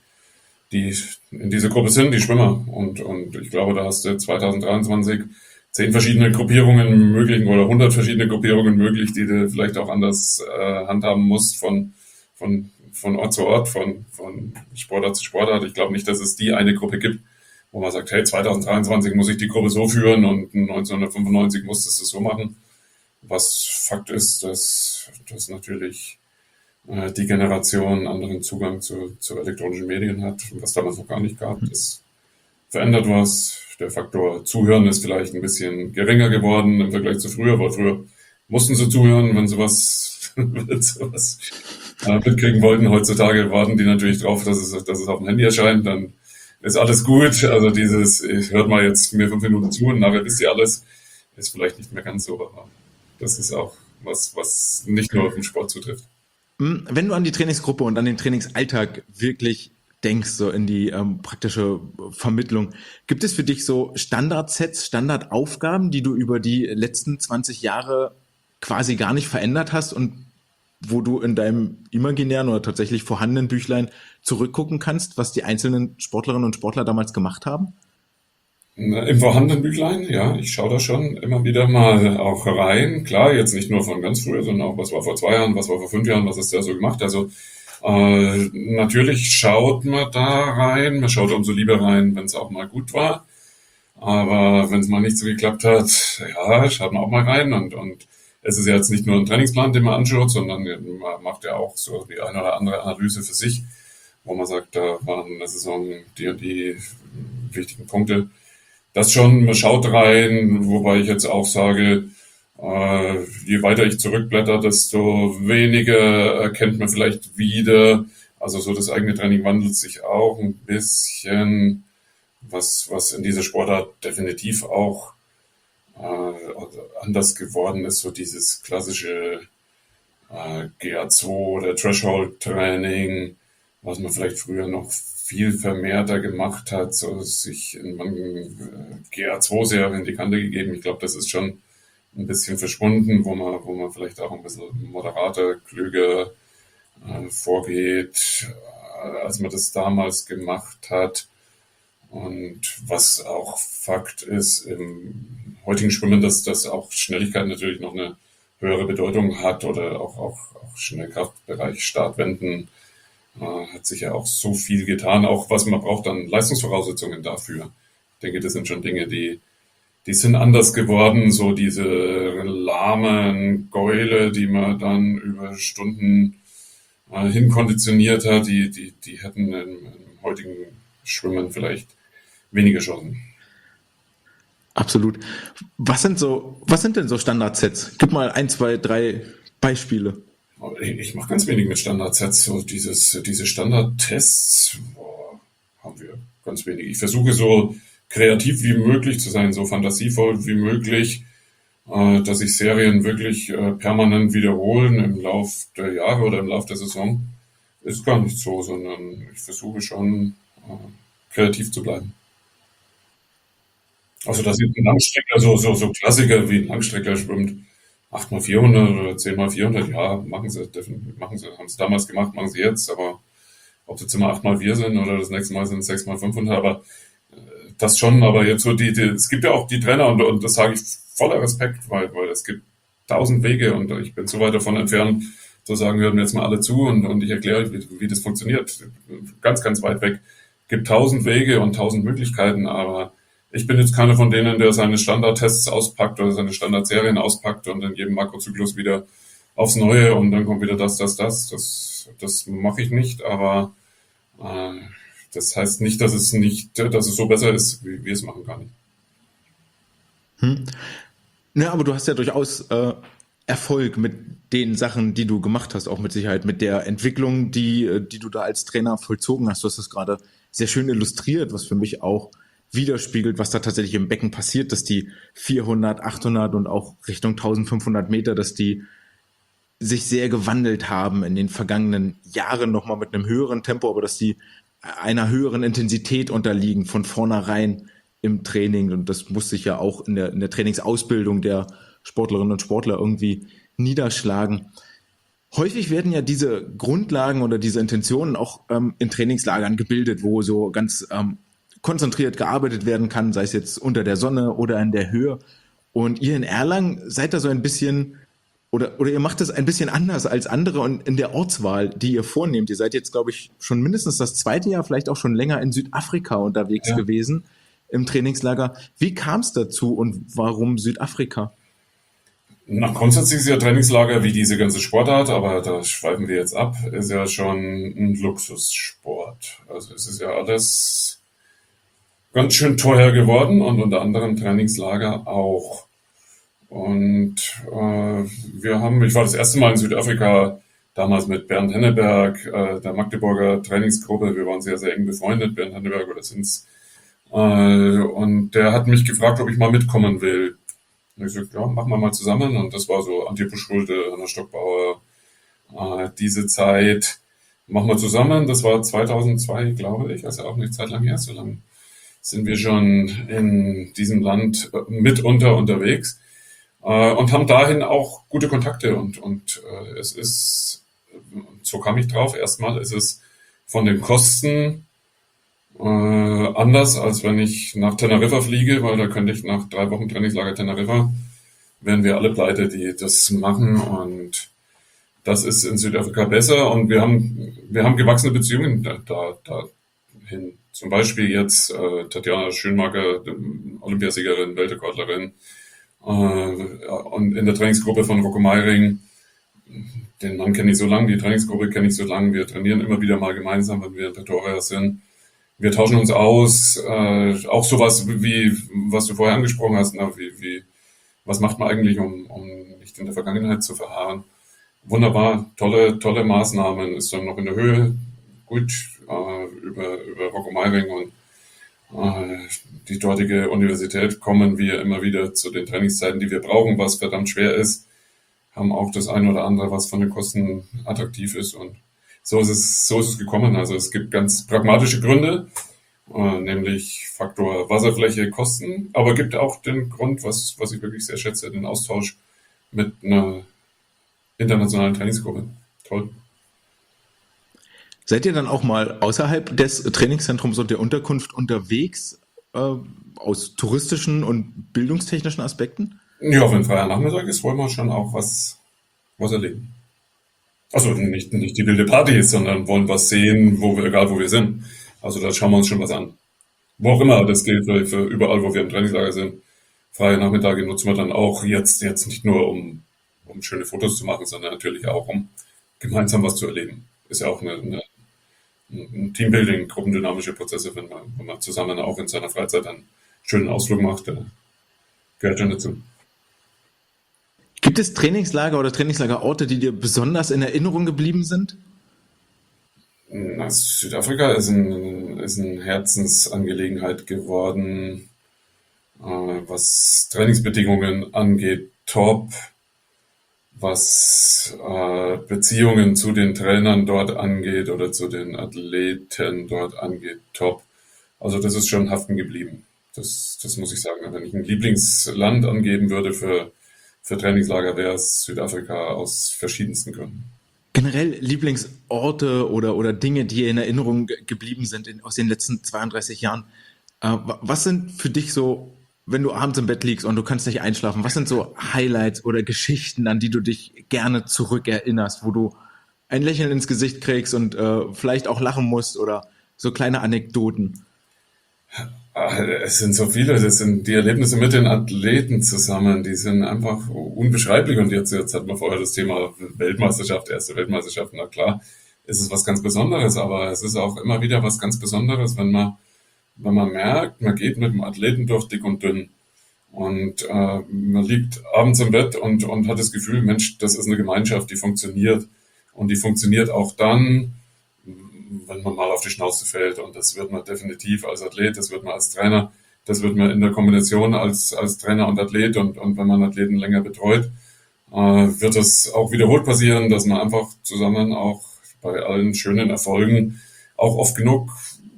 in dieser Gruppe sind, die Schwimmer. Und ich glaube, da hast du 2023 10 verschiedene Gruppierungen möglich oder 100 verschiedene Gruppierungen möglich, die du vielleicht auch anders handhaben musst von Ort zu Ort, von Sportart zu Sportart. Ich glaube nicht, dass es die eine Gruppe gibt, wo man sagt, hey, 2023 muss ich die Gruppe so führen und 1995 musstest du es so machen. Was Fakt ist, dass natürlich die Generation anderen Zugang zu elektronischen Medien hat, was damals noch gar nicht gab. Das verändert was. Der Faktor Zuhören ist vielleicht ein bisschen geringer geworden im Vergleich zu früher, weil früher mussten sie zuhören, wenn sie was mitkriegen wollten. Heutzutage warten die natürlich drauf, dass es auf dem Handy erscheint, dann ist alles gut. Also hört mal jetzt mir 5 Minuten zu und nachher wisst ihr alles, ist vielleicht nicht mehr ganz so, aber das ist auch was nicht nur auf den Sport zutrifft. Wenn du an die Trainingsgruppe und an den Trainingsalltag wirklich denkst, so in die praktische Vermittlung, gibt es für dich so Standardsets, Standardaufgaben, die du über die letzten 20 Jahre quasi gar nicht verändert hast und wo du in deinem imaginären oder tatsächlich vorhandenen Büchlein zurückgucken kannst, was die einzelnen Sportlerinnen und Sportler damals gemacht haben? Im vorhandenen Büchlein, ja, ich schaue da schon immer wieder mal auch rein. Klar, jetzt nicht nur von ganz früher, sondern auch, was war vor 2 Jahren, was war vor 5 Jahren, was ist der so gemacht. Also natürlich schaut man da rein, man schaut umso lieber rein, wenn es auch mal gut war. Aber wenn es mal nicht so geklappt hat, ja, schaut man auch mal rein. Und es ist ja jetzt nicht nur ein Trainingsplan, den man anschaut, sondern man macht ja auch so die eine oder andere Analyse für sich, wo man sagt, da waren in der Saison die und die wichtigen Punkte. Das schon, man schaut rein, wobei ich jetzt auch sage, je weiter ich zurückblätter, desto weniger erkennt man vielleicht wieder. Also so das eigene Training wandelt sich auch ein bisschen, was in dieser Sportart definitiv auch anders geworden ist, so dieses klassische GA2 oder Threshold-Training, was man vielleicht früher noch viel vermehrter gemacht hat, so sich in manchen GA2-Serien die Kante gegeben. Ich glaube, das ist schon ein bisschen verschwunden, wo man vielleicht auch ein bisschen moderater, klüger vorgeht, als man das damals gemacht hat. Und was auch Fakt ist im heutigen Schwimmen, dass das auch Schnelligkeit natürlich noch eine höhere Bedeutung hat oder auch Schnellkraftbereich, Startwenden, hat sich ja auch so viel getan, auch was man braucht an Leistungsvoraussetzungen dafür. Ich denke, das sind schon Dinge, die sind anders geworden, so diese lahmen Gäule, die man dann über Stunden hinkonditioniert hat, die hätten im heutigen Schwimmen vielleicht weniger Chancen. Absolut. Was sind denn so Standardsets? Gib mal 1, 2, 3 Beispiele. Ich mache ganz wenig mit Standardsets. So diese Standardtests haben wir ganz wenig. Ich versuche so kreativ wie möglich zu sein, so fantasievoll wie möglich, dass sich Serien wirklich permanent wiederholen im Lauf der Jahre oder im Lauf der Saison. Ist gar nicht so, sondern ich versuche schon kreativ zu bleiben. Also das ist ein Langstreckler, so Klassiker wie ein Langstreckler schwimmt 8x400 oder 10x400, ja, machen sie, definitiv, machen sie, haben sie damals gemacht, machen sie jetzt, aber ob es jetzt immer 8x4 sind oder das nächste Mal sind es 6x500, aber das schon, aber jetzt so es gibt ja auch die Trainer und das sage ich voller Respekt, weil es gibt 1000 Wege und ich bin so weit davon entfernt, zu sagen, hören wir jetzt mal alle zu und ich erkläre euch, wie das funktioniert. Ganz, ganz weit weg. Gibt 1000 Wege und 1000 Möglichkeiten, aber ich bin jetzt keiner von denen, der seine Standardtests auspackt oder seine Standardserien auspackt und in jedem Makrozyklus wieder aufs Neue und dann kommt wieder das. Das mache ich nicht, aber äh, das heißt nicht, dass es so besser ist, wie wir es machen kann. Hm? Ja, aber du hast ja durchaus Erfolg mit den Sachen, die du gemacht hast, auch mit Sicherheit mit der Entwicklung, die du da als Trainer vollzogen hast. Du hast das gerade sehr schön illustriert, was für mich auch widerspiegelt, was da tatsächlich im Becken passiert, dass die 400, 800 und auch Richtung 1500 Meter, dass die sich sehr gewandelt haben in den vergangenen Jahren nochmal mit einem höheren Tempo, aber dass die einer höheren Intensität unterliegen von vornherein im Training. Und das muss sich ja auch in der Trainingsausbildung der Sportlerinnen und Sportler irgendwie niederschlagen. Häufig werden ja diese Grundlagen oder diese Intentionen auch in Trainingslagern gebildet, wo so ganz konzentriert gearbeitet werden kann, sei es jetzt unter der Sonne oder in der Höhe. Und ihr in Erlangen seid da so ein bisschen, oder ihr macht das ein bisschen anders als andere und in der Ortswahl, die ihr vornehmt. Ihr seid jetzt, glaube ich, schon mindestens das zweite Jahr, vielleicht auch schon länger in Südafrika unterwegs Ja. gewesen im Trainingslager. Wie kam es dazu und warum Südafrika? Na, grundsätzlich ist ja Trainingslager wie diese ganze Sportart, aber da schweifen wir jetzt ab, ist ja schon ein Luxussport. Also es ist ja alles ganz schön teuer geworden und unter anderem Trainingslager auch. Und ich war das erste Mal in Südafrika damals mit Bernd Henneberg, der Magdeburger Trainingsgruppe. Wir waren sehr, sehr eng befreundet, Bernd Henneberg oder sind's. Und der hat mich gefragt, ob ich mal mitkommen will. Und ich sagte, ja, machen wir mal zusammen. Und das war so Antje Puschulde, Hanna Stockbauer, Diese Zeit machen wir zusammen. Das war 2002, glaube ich, also auch nicht Zeit lang her. So lange sind wir schon in diesem Land mitunter unterwegs und haben dahin auch gute Kontakte. Und es ist, so kam ich drauf, erstmal ist es von den Kosten anders, als wenn ich nach Teneriffa fliege, weil da könnte ich nach 3 Wochen Trainingslager Teneriffa, wären wir alle pleite, die das machen. Und das ist in Südafrika besser. Und wir haben gewachsene Beziehungen dahin. Zum Beispiel jetzt Tatjana Schönmaker, Olympiasiegerin, Weltrekordlerin, und in der Trainingsgruppe von Rocco Meiring. Den Mann kenne ich so lange, die Trainingsgruppe kenne ich so lange. Wir trainieren immer wieder mal gemeinsam, wenn wir in Pretoria sind. Wir tauschen uns aus, auch sowas wie, was du vorher angesprochen hast, na, was macht man eigentlich, um nicht in der Vergangenheit zu verharren. Wunderbar, tolle Maßnahmen, ist dann noch in der Höhe, gut, über Rocco Meiring und die dortige Universität kommen wir immer wieder zu den Trainingszeiten, die wir brauchen, was verdammt schwer ist, haben auch das eine oder andere, was von den Kosten attraktiv ist, und so ist es gekommen. Also es gibt ganz pragmatische Gründe, nämlich Faktor Wasserfläche, Kosten, aber gibt auch den Grund, was ich wirklich sehr schätze, den Austausch mit einer internationalen Trainingsgruppe. Toll. Seid ihr dann auch mal außerhalb des Trainingszentrums und der Unterkunft unterwegs, aus touristischen und bildungstechnischen Aspekten? Ja, wenn freier Nachmittag ist, wollen wir schon auch was erleben. Also nicht die wilde Party, sondern wollen was sehen, egal wo wir sind. Also da schauen wir uns schon was an. Wo auch immer, das gilt für überall, wo wir im Trainingslager sind. Freie Nachmittage nutzen wir dann auch jetzt nicht nur, um schöne Fotos zu machen, sondern natürlich auch, um gemeinsam was zu erleben. Ist ja auch ein Teambuilding, gruppendynamische Prozesse, wenn man zusammen auch in seiner Freizeit einen schönen Ausflug macht, gehört schon dazu. Gibt es Trainingslager oder Trainingslagerorte, die dir besonders in Erinnerung geblieben sind? Südafrika ist eine Herzensangelegenheit geworden, was Trainingsbedingungen angeht, top, was Beziehungen zu den Trainern dort angeht oder zu den Athleten dort angeht, top. Also das ist schon haften geblieben. Das muss ich sagen. Wenn ich ein Lieblingsland angeben würde für Trainingslager, wäre es Südafrika aus verschiedensten Gründen. Generell Lieblingsorte oder Dinge, die in Erinnerung geblieben sind aus den letzten 32 Jahren. Was sind für dich so, wenn du abends im Bett liegst und du kannst nicht einschlafen, was sind so Highlights oder Geschichten, an die du dich gerne zurückerinnerst, wo du ein Lächeln ins Gesicht kriegst und vielleicht auch lachen musst, oder so kleine Anekdoten? Es sind so viele, das sind die Erlebnisse mit den Athleten zusammen, die sind einfach unbeschreiblich. Und jetzt hat man vorher das Thema Weltmeisterschaft, erste Weltmeisterschaft, na klar, ist es was ganz Besonderes, aber es ist auch immer wieder was ganz Besonderes, wenn man merkt, man geht mit dem Athleten durch dick und dünn und man liegt abends im Bett und hat das Gefühl, Mensch, das ist eine Gemeinschaft, die funktioniert, und die funktioniert auch dann, wenn man mal auf die Schnauze fällt, und das wird man definitiv als Athlet, das wird man als Trainer, das wird man in der Kombination als Trainer und Athlet, und wenn man Athleten länger betreut, wird es auch wiederholt passieren, dass man einfach zusammen auch bei allen schönen Erfolgen auch oft genug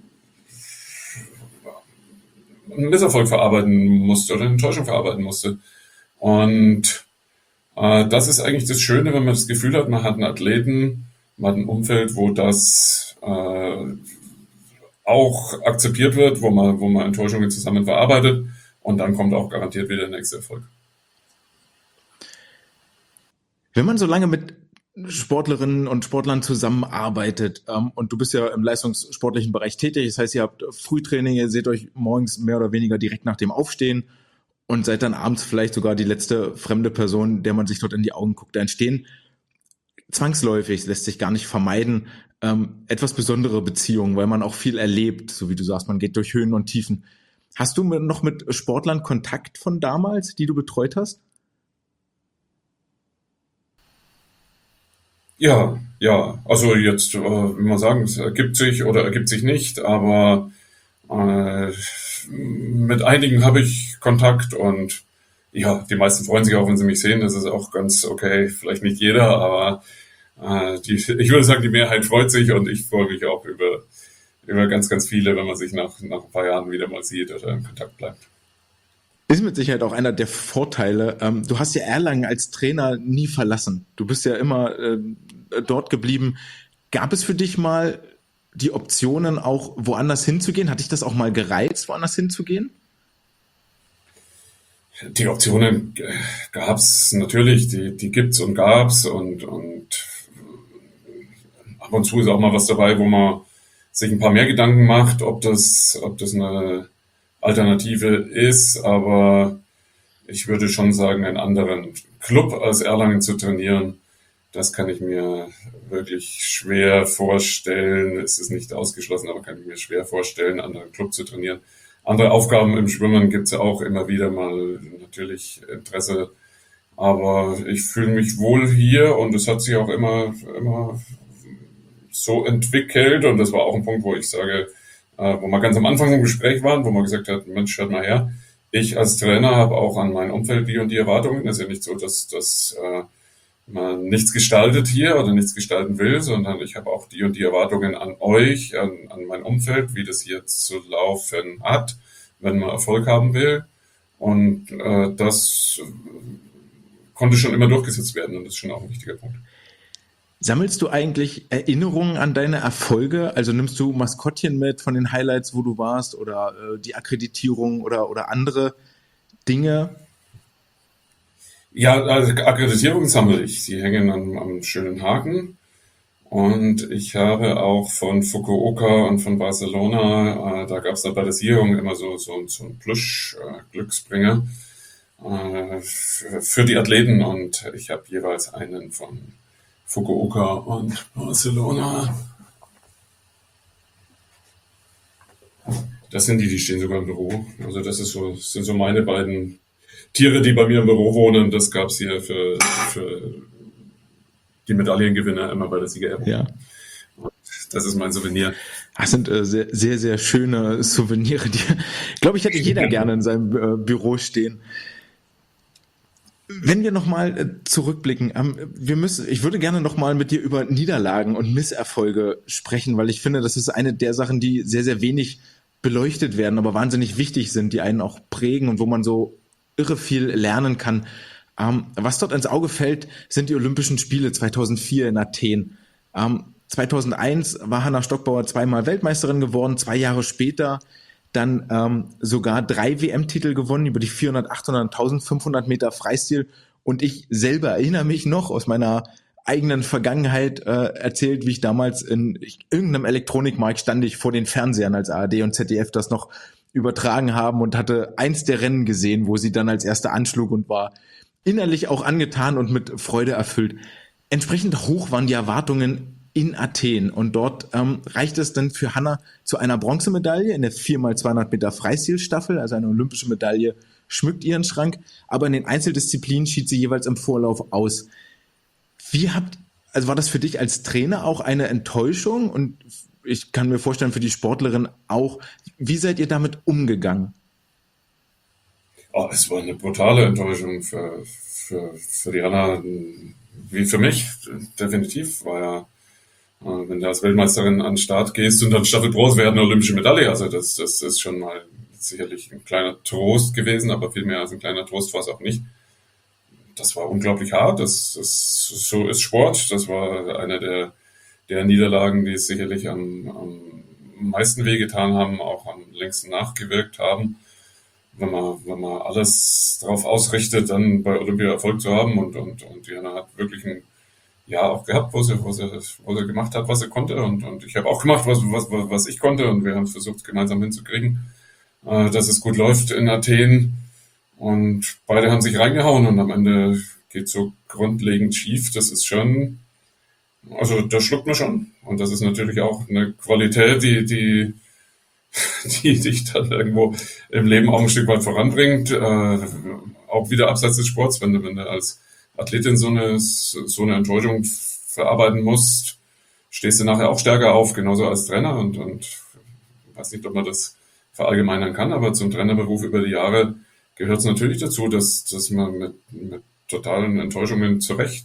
einen Misserfolg verarbeiten musste oder eine Enttäuschung verarbeiten musste. Und das ist eigentlich das Schöne, wenn man das Gefühl hat, man hat einen Athleten, man hat ein Umfeld, wo das auch akzeptiert wird, wo man Enttäuschungen zusammen verarbeitet, und dann kommt auch garantiert wieder der nächste Erfolg. Wenn man so lange mit Sportlerinnen und Sportlern zusammenarbeitet, und du bist ja im leistungssportlichen Bereich tätig, das heißt, ihr habt Frühtraining, ihr seht euch morgens mehr oder weniger direkt nach dem Aufstehen und seid dann abends vielleicht sogar die letzte fremde Person, der man sich dort in die Augen guckt. Da entstehen zwangsläufig, lässt sich gar nicht vermeiden, etwas besondere Beziehungen, weil man auch viel erlebt, so wie du sagst, man geht durch Höhen und Tiefen. Hast du noch mit Sportlern Kontakt von damals, die du betreut hast? Ja, also jetzt, wie man sagen, es ergibt sich oder ergibt sich nicht, aber mit einigen habe ich Kontakt, und ja, die meisten freuen sich auch, wenn sie mich sehen. Das ist auch ganz okay, vielleicht nicht jeder, aber Ich würde sagen, die Mehrheit freut sich und ich freue mich auch über ganz, ganz viele, wenn man sich nach ein paar Jahren wieder mal sieht oder in Kontakt bleibt. Ist mit Sicherheit auch einer der Vorteile. Du hast ja Erlangen als Trainer nie verlassen. Du bist ja immer dort geblieben. Gab es für dich mal die Optionen, auch woanders hinzugehen? Hat dich das auch mal gereizt, woanders hinzugehen? Die Optionen gab es natürlich, die gibt's und gab's und ab und zu ist auch mal was dabei, wo man sich ein paar mehr Gedanken macht, ob das eine Alternative ist, aber ich würde schon sagen, einen anderen Club als Erlangen zu trainieren, das kann ich mir wirklich schwer vorstellen. Es ist nicht ausgeschlossen, aber kann ich mir schwer vorstellen, einen anderen Club zu trainieren. Andere Aufgaben im Schwimmen gibt es ja auch immer wieder mal, natürlich Interesse, aber ich fühle mich wohl hier und es hat sich auch immer so entwickelt und das war auch ein Punkt, wo ich sage, wo wir ganz am Anfang im Gespräch waren, wo man gesagt hat, Mensch, hört mal her, ich als Trainer habe auch an mein Umfeld die und die Erwartungen. Es ist ja nicht so, dass man nichts gestaltet hier oder nichts gestalten will, sondern ich habe auch die und die Erwartungen an euch, an mein Umfeld, wie das hier zu laufen hat, wenn man Erfolg haben will. Und das konnte schon immer durchgesetzt werden und das ist schon auch ein wichtiger Punkt. Sammelst du eigentlich Erinnerungen an deine Erfolge? Also nimmst du Maskottchen mit von den Highlights, wo du warst oder die Akkreditierung oder andere Dinge? Ja, also Akkreditierungen sammle ich. Sie hängen am schönen Haken. Und ich habe auch von Fukuoka und von Barcelona, da gab es dann bei der Siegerung immer so ein Plüsch-Glücksbringer für die Athleten. Und ich habe jeweils einen von Fukuoka und Barcelona. Das sind die stehen sogar im Büro. Also das sind so meine beiden Tiere, die bei mir im Büro wohnen. Das gab es hier für die Medaillengewinner immer bei der Siegerehrung. Ja. Das ist mein Souvenir. Das sind sehr, sehr, sehr schöne Souvenirs. Ich glaube, ich hätte jeder gerne in seinem Büro stehen. Wenn wir nochmal zurückblicken, ich würde gerne nochmal mit dir über Niederlagen und Misserfolge sprechen, weil ich finde, das ist eine der Sachen, die sehr, sehr wenig beleuchtet werden, aber wahnsinnig wichtig sind, die einen auch prägen und wo man so irre viel lernen kann. Was dort ins Auge fällt, sind die Olympischen Spiele 2004 in Athen. 2001 war Hannah Stockbauer zweimal Weltmeisterin geworden, 2 Jahre später dann sogar 3 WM-Titel gewonnen über die 400, 800, 1500 Meter Freistil. Und ich selber erinnere mich noch aus meiner eigenen Vergangenheit erzählt, wie ich damals in irgendeinem Elektronikmarkt stand ich vor den Fernsehern, als ARD und ZDF das noch übertragen haben und hatte eins der Rennen gesehen, wo sie dann als Erste anschlug und war innerlich auch angetan und mit Freude erfüllt. Entsprechend hoch waren die Erwartungen in Athen und dort reicht es dann für Hannah zu einer Bronzemedaille in der 4x200 Meter Freistilstaffel, also eine olympische Medaille schmückt ihren Schrank, aber in den Einzeldisziplinen schied sie jeweils im Vorlauf aus. Also war das für dich als Trainer auch eine Enttäuschung und ich kann mir vorstellen, für die Sportlerin auch. Wie seid ihr damit umgegangen? Oh, es war eine brutale Enttäuschung für die Hannah, wie für mich, definitiv. War ja, wenn du als Weltmeisterin an den Start gehst und dann Staffelbronze wäre eine olympische Medaille. Also das ist schon mal sicherlich ein kleiner Trost gewesen, aber viel mehr als ein kleiner Trost war es auch nicht. Das war unglaublich hart. So ist Sport. Das war eine der Niederlagen, die es sicherlich am meisten wehgetan haben, auch am längsten nachgewirkt haben. Wenn man alles darauf ausrichtet, dann bei Olympia Erfolg zu haben und Diana hat wirklich ein Jahr auch gehabt, wo sie gemacht hat, was sie konnte und ich habe auch gemacht, was ich konnte und wir haben es versucht, gemeinsam hinzukriegen, dass es gut läuft in Athen und beide haben sich reingehauen und am Ende geht so grundlegend schief. Das ist schon, also das schluckt man schon und das ist natürlich auch eine Qualität, die dich dann irgendwo im Leben auch ein Stück weit voranbringt, auch wieder abseits des Sports, wenn du als Athletin so eine Enttäuschung verarbeiten musst, stehst du nachher auch stärker auf, genauso als Trainer und weiß nicht, ob man das verallgemeinern kann, aber zum Trainerberuf über die Jahre gehört es natürlich dazu, dass man mit totalen Enttäuschungen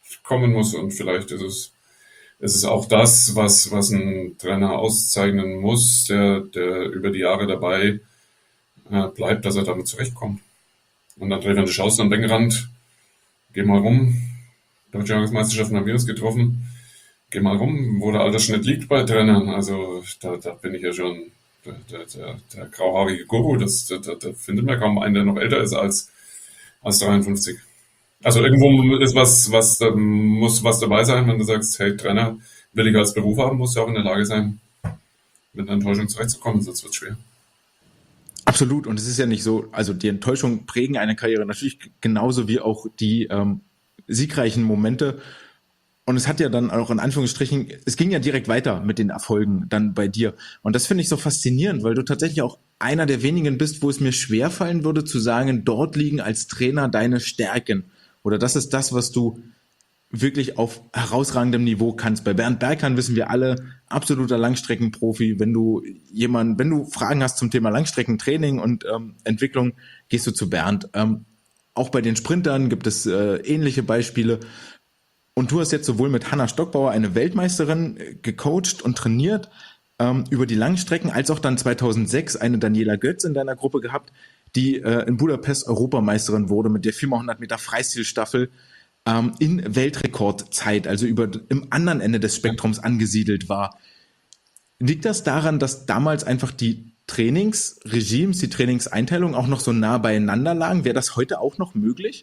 kommen muss. Und vielleicht ist es auch das, was ein Trainer auszeichnen muss, der über die Jahre dabei bleibt, dass er damit zurechtkommt. Und dann dreht er die Chance am Beckenrand, geh mal rum, Deutsche Jahresmeisterschaften haben wir uns getroffen, geh mal rum, wo der Altersschnitt liegt bei Trainern. Also da bin ich ja schon der grauhaarige Guru. Da findet man kaum einen, der noch älter ist als 53. Also irgendwo ist muss was dabei sein, wenn du sagst, hey, Trainer will ich als Beruf haben, muss ja auch in der Lage sein, mit einer Enttäuschung zurechtzukommen, sonst wird es schwer. Absolut. Und es ist ja nicht so, also die Enttäuschungen prägen eine Karriere natürlich genauso wie auch die siegreichen Momente. Und es hat ja dann auch in Anführungsstrichen, es ging ja direkt weiter mit den Erfolgen dann bei dir. Und das finde ich so faszinierend, weil du tatsächlich auch einer der wenigen bist, wo es mir schwerfallen würde zu sagen, dort liegen als Trainer deine Stärken. Oder das ist das, was du wirklich auf herausragendem Niveau kannst. Bei Bernd Berghahn wissen wir alle, absoluter Langstreckenprofi. Wenn du Fragen hast zum Thema Langstreckentraining und Entwicklung, gehst du zu Bernd. Auch bei den Sprintern gibt es ähnliche Beispiele. Und du hast jetzt sowohl mit Hanna Stockbauer eine Weltmeisterin gecoacht und trainiert über die Langstrecken, als auch dann 2006 eine Daniela Götz in deiner Gruppe gehabt, die in Budapest Europameisterin wurde mit der 4x100 Meter Freistilstaffel in Weltrekordzeit, also im anderen Ende des Spektrums angesiedelt war. Liegt das daran, dass damals einfach die Trainingsregimes, die Trainingseinteilung auch noch so nah beieinander lagen? Wäre das heute auch noch möglich?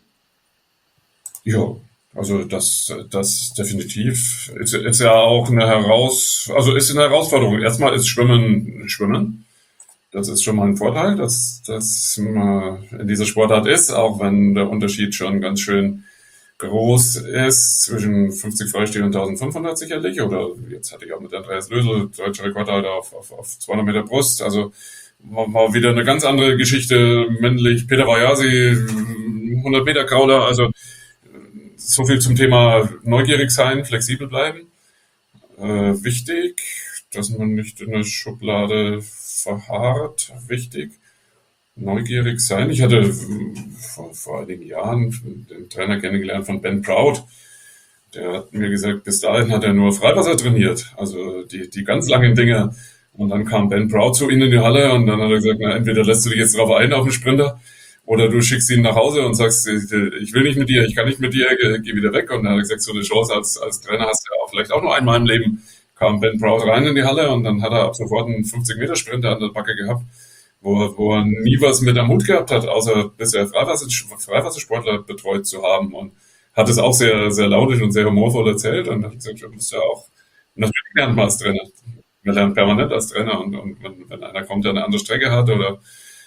Ja, also das definitiv ist ja auch ist eine Herausforderung. Erstmal ist Schwimmen. Das ist schon mal ein Vorteil, dass man in dieser Sportart ist, auch wenn der Unterschied schon ganz schön groß ist zwischen 50 Freistil und 1500 sicherlich. Oder jetzt hatte ich auch mit Andreas Lösel deutscher Rekordhalter auf 200 Meter Brust. Also war wieder eine ganz andere Geschichte. Männlich Peter Vajasi, 100 Meter Krauler. Also so viel zum Thema neugierig sein, flexibel bleiben. Wichtig, dass man nicht in der Schublade verharrt. Wichtig, neugierig sein. Ich hatte vor einigen Jahren den Trainer kennengelernt von Ben Proud. Der hat mir gesagt, bis dahin hat er nur Freiwasser trainiert, also die ganz langen Dinger. Und dann kam Ben Proud zu ihnen in die Halle und dann hat er gesagt, na, entweder lässt du dich jetzt drauf ein auf den Sprinter oder du schickst ihn nach Hause und sagst, ich will nicht mit dir, ich kann nicht mit dir, geh wieder weg. Und dann hat er gesagt, so eine Chance als Trainer hast du ja auch vielleicht auch nur einmal im Leben. Kam Ben Proud rein in die Halle und dann hat er ab sofort einen 50-Meter-Sprinter an der Backe gehabt, wo er nie was mit am Hut gehabt hat, außer bisher Freiwassersportler betreut zu haben, und hat es auch sehr, sehr launisch und sehr humorvoll erzählt und hat gesagt, du musst ja auch, natürlich lernt man als Trainer. Man lernt permanent als Trainer und wenn einer kommt, der eine andere Strecke hat oder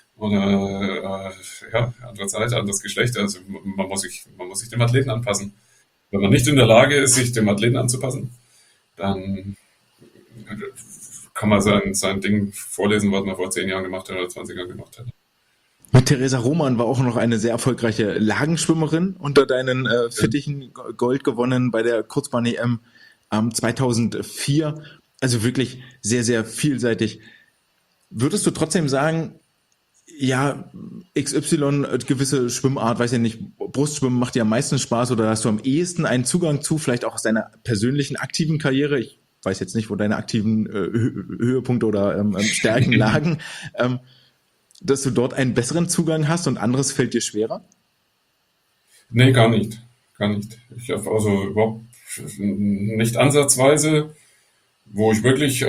andere Zeit, anderes Geschlecht, also man muss sich dem Athleten anpassen. Wenn man nicht in der Lage ist, sich dem Athleten anzupassen, dann kann man sein Ding vorlesen, was man vor 10 Jahren gemacht hat oder 20 Jahren gemacht hat. Mit Theresa Roman war auch noch eine sehr erfolgreiche Lagenschwimmerin unter deinen Fittichen, Gold gewonnen bei der Kurzbahn-EM 2004. Also wirklich sehr, sehr vielseitig. Würdest du trotzdem sagen, ja, XY, gewisse Schwimmart, weiß ich nicht, Brustschwimmen macht dir am meisten Spaß oder hast du am ehesten einen Zugang zu, vielleicht auch aus deiner persönlichen aktiven Karriere? Ich weiß jetzt nicht, wo deine aktiven Höhepunkte oder Stärken lagen, dass du dort einen besseren Zugang hast und anderes fällt dir schwerer? Nee, gar nicht. Ich habe also überhaupt nicht ansatzweise, wo ich wirklich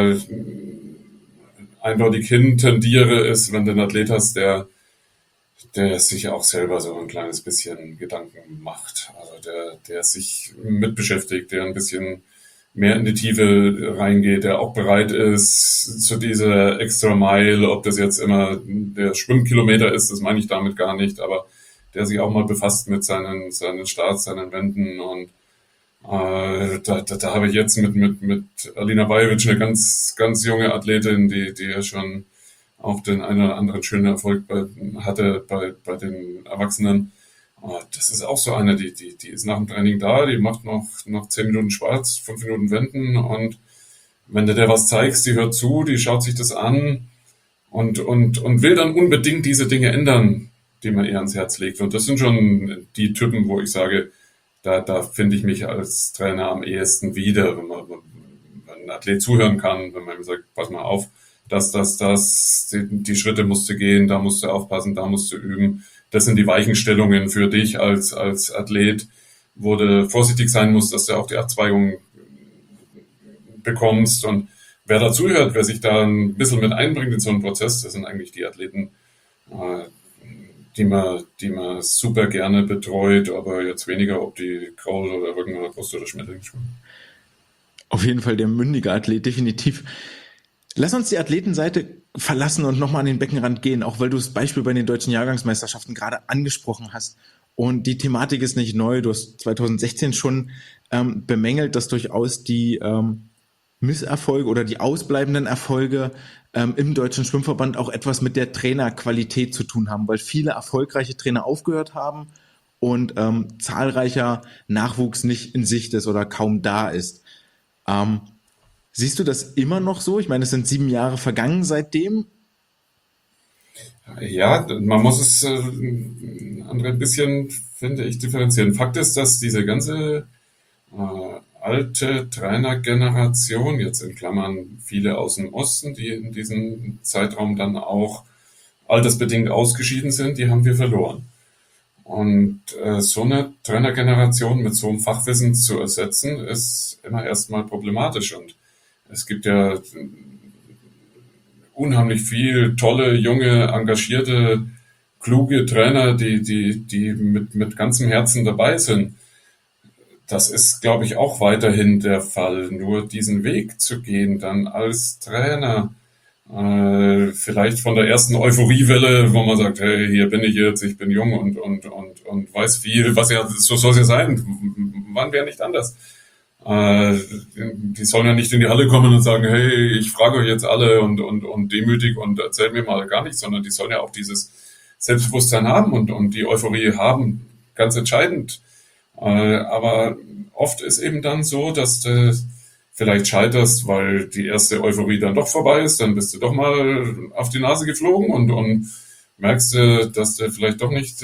eindeutig hin tendiere, ist, wenn du einen Athlet hast, der sich auch selber so ein kleines bisschen Gedanken macht. Also der sich mit beschäftigt, der ein bisschen mehr in die Tiefe reingeht, der auch bereit ist zu dieser Extra Mile, ob das jetzt immer der Schwimmkilometer ist, das meine ich damit gar nicht, aber der sich auch mal befasst mit seinen Starts, seinen Wänden, und da habe ich jetzt mit Alina Bajovic eine ganz, ganz junge Athletin, die ja schon auch den einen oder anderen schönen Erfolg hatte bei den Erwachsenen. Das ist auch so eine, die ist nach dem Training da, die macht noch 10 Minuten Spaß, 5 Minuten Wenden, und wenn du der was zeigst, die hört zu, die schaut sich das an und will dann unbedingt diese Dinge ändern, die man ihr ans Herz legt. Und das sind schon die Typen, wo ich sage, da finde ich mich als Trainer am ehesten wieder, wenn ein Athlet zuhören kann, wenn man ihm sagt, pass mal auf, die Schritte musst du gehen, da musst du aufpassen, da musst du üben. Das sind die Weichenstellungen für dich als Athlet, wo du vorsichtig sein musst, dass du auch die Abzweigung bekommst. Und wer dazuhört, wer sich da ein bisschen mit einbringt in so einen Prozess, das sind eigentlich die Athleten, die man super gerne betreut, aber jetzt weniger, ob die Kraul oder Rücken oder Brust oder Schmetterling schwimmen. Auf jeden Fall der mündige Athlet, definitiv. Lass uns die Athletenseite verlassen und nochmal an den Beckenrand gehen, auch weil du das Beispiel bei den deutschen Jahrgangsmeisterschaften gerade angesprochen hast. Und die Thematik ist nicht neu. Du hast 2016 schon bemängelt, dass durchaus die Misserfolge oder die ausbleibenden Erfolge im Deutschen Schwimmverband auch etwas mit der Trainerqualität zu tun haben, weil viele erfolgreiche Trainer aufgehört haben und zahlreicher Nachwuchs nicht in Sicht ist oder kaum da ist. Siehst du das immer noch so? Ich meine, es sind 7 Jahre vergangen seitdem. Ja, man muss es andere ein bisschen, finde ich, differenzieren. Fakt ist, dass diese ganze alte Trainergeneration, jetzt in Klammern viele aus dem Osten, die in diesem Zeitraum dann auch altersbedingt ausgeschieden sind, die haben wir verloren. Und so eine Trainergeneration mit so einem Fachwissen zu ersetzen, ist immer erstmal problematisch. Und es gibt ja unheimlich viel tolle, junge, engagierte, kluge Trainer, die mit ganzem Herzen dabei sind. Das ist, glaube ich, auch weiterhin der Fall. Nur diesen Weg zu gehen, dann als Trainer, vielleicht von der ersten Euphoriewelle, wo man sagt, hey, hier bin ich jetzt, ich bin jung und weiß viel, was ja, so soll es ja sein. Wann wäre nicht anders? Die sollen ja nicht in die Halle kommen und sagen, hey, ich frage euch jetzt alle und demütig und erzählt mir mal gar nichts, sondern die sollen ja auch dieses Selbstbewusstsein haben und die Euphorie haben, ganz entscheidend. Aber oft ist eben dann so, dass du vielleicht scheiterst, weil die erste Euphorie dann doch vorbei ist, dann bist du doch mal auf die Nase geflogen und merkst du, dass du vielleicht doch nicht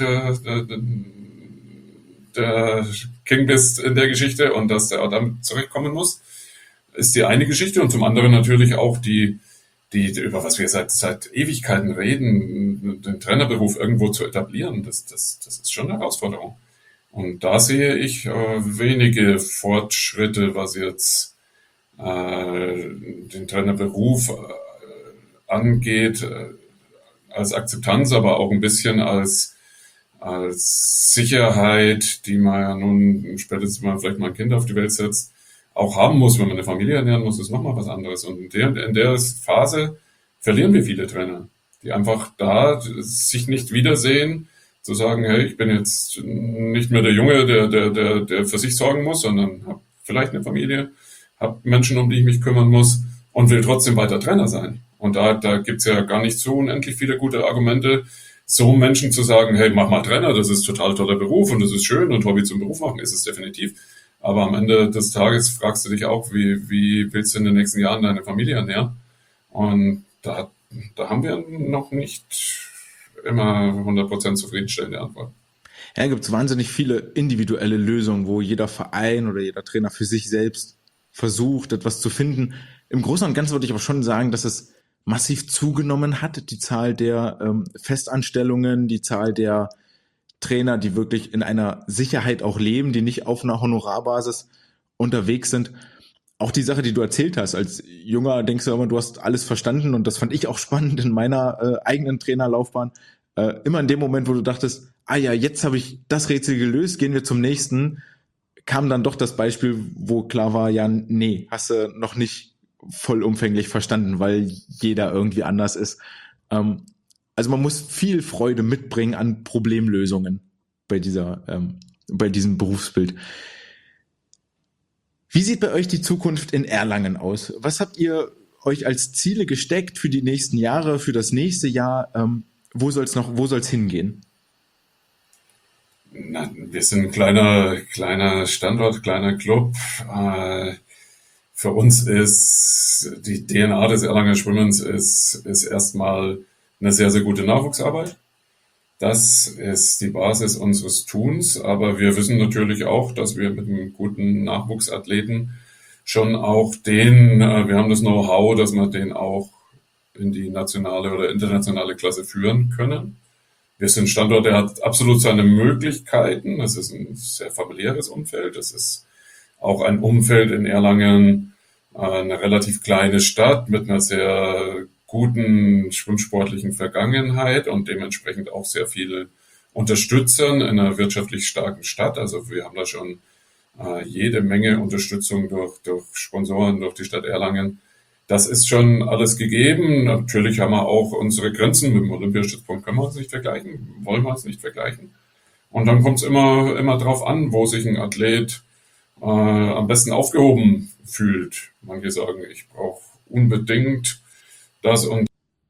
der King bist in der Geschichte und dass der auch damit zurechtkommen muss, ist die eine Geschichte. Und zum anderen natürlich auch die über was wir seit Ewigkeiten reden, den Trainerberuf irgendwo zu etablieren. Das ist schon eine Herausforderung. Und da sehe ich wenige Fortschritte, was jetzt den Trainerberuf angeht, als Akzeptanz, aber auch ein bisschen als Sicherheit, die man ja nun spätestens, wenn man vielleicht mal ein Kind auf die Welt setzt, auch haben muss, wenn man eine Familie ernähren muss, ist nochmal was anderes. Und in der Phase verlieren wir viele Trainer, die einfach da sich nicht wiedersehen, zu sagen, hey, ich bin jetzt nicht mehr der Junge, der für sich sorgen muss, sondern habe vielleicht eine Familie, habe Menschen, um die ich mich kümmern muss und will trotzdem weiter Trainer sein. Und da gibt's ja gar nicht so unendlich viele gute Argumente, so Menschen zu sagen, hey, mach mal Trainer, das ist total toller Beruf und das ist schön und Hobby zum Beruf machen ist es definitiv. Aber am Ende des Tages fragst du dich auch, wie willst du in den nächsten Jahren deine Familie ernähren? Und da haben wir noch nicht immer 100% zufriedenstellende Antwort. Ja, gibt es wahnsinnig viele individuelle Lösungen, wo jeder Verein oder jeder Trainer für sich selbst versucht, etwas zu finden. Im Großen und Ganzen würde ich aber schon sagen, dass es massiv zugenommen hat, die Zahl der Festanstellungen, die Zahl der Trainer, die wirklich in einer Sicherheit auch leben, die nicht auf einer Honorarbasis unterwegs sind. Auch die Sache, die du erzählt hast, als Junger denkst du immer, du hast alles verstanden und das fand ich auch spannend in meiner eigenen Trainerlaufbahn. Immer in dem Moment, wo du dachtest, ah ja, jetzt habe ich das Rätsel gelöst, gehen wir zum nächsten, kam dann doch das Beispiel, wo klar war, ja, nee, hast du noch nicht vollumfänglich verstanden, weil jeder irgendwie anders ist. Also man muss viel Freude mitbringen an Problemlösungen bei diesem Berufsbild. Wie sieht bei euch die Zukunft in Erlangen aus? Was habt ihr euch als Ziele gesteckt für die nächsten Jahre, für das nächste Jahr? Wo soll's hingehen? Na, wir sind ein kleiner Standort, kleiner Club. Für uns ist die DNA des Erlanger Schwimmens ist erstmal eine sehr, sehr gute Nachwuchsarbeit. Das ist die Basis unseres Tuns, aber wir wissen natürlich auch, dass wir mit einem guten Nachwuchsathleten schon auch wir haben das Know-how, dass wir den auch in die nationale oder internationale Klasse führen können. Wir sind ein Standort, der hat absolut seine Möglichkeiten. Es ist ein sehr familiäres Umfeld. Es ist auch ein Umfeld in Erlangen, eine relativ kleine Stadt mit einer sehr guten schwimmsportlichen Vergangenheit und dementsprechend auch sehr viele Unterstützern in einer wirtschaftlich starken Stadt. Also wir haben da schon jede Menge Unterstützung durch Sponsoren, durch die Stadt Erlangen. Das ist schon alles gegeben. Natürlich haben wir auch unsere Grenzen. Mit dem Olympiastützpunkt können wir uns nicht vergleichen, wollen wir uns nicht vergleichen. Und dann kommt es immer drauf an, wo sich ein Athlet am besten aufgehoben fühlt. Manche sagen, ich brauche unbedingt das und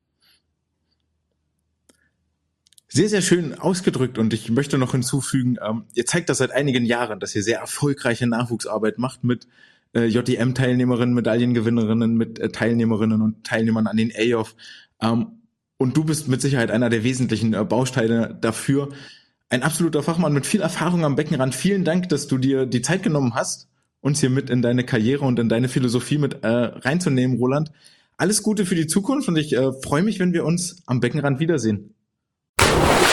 Sehr, sehr schön ausgedrückt und ich möchte noch hinzufügen, ihr zeigt das seit einigen Jahren, dass ihr sehr erfolgreiche Nachwuchsarbeit macht mit JDM-Teilnehmerinnen, Medaillengewinnerinnen, mit Teilnehmerinnen und Teilnehmern an den AOF. Und du bist mit Sicherheit einer der wesentlichen Bausteine dafür. Ein absoluter Fachmann mit viel Erfahrung am Beckenrand. Vielen Dank, dass du dir die Zeit genommen hast, uns hier mit in deine Karriere und in deine Philosophie mit reinzunehmen, Roland. Alles Gute für die Zukunft und ich freue mich, wenn wir uns am Beckenrand wiedersehen.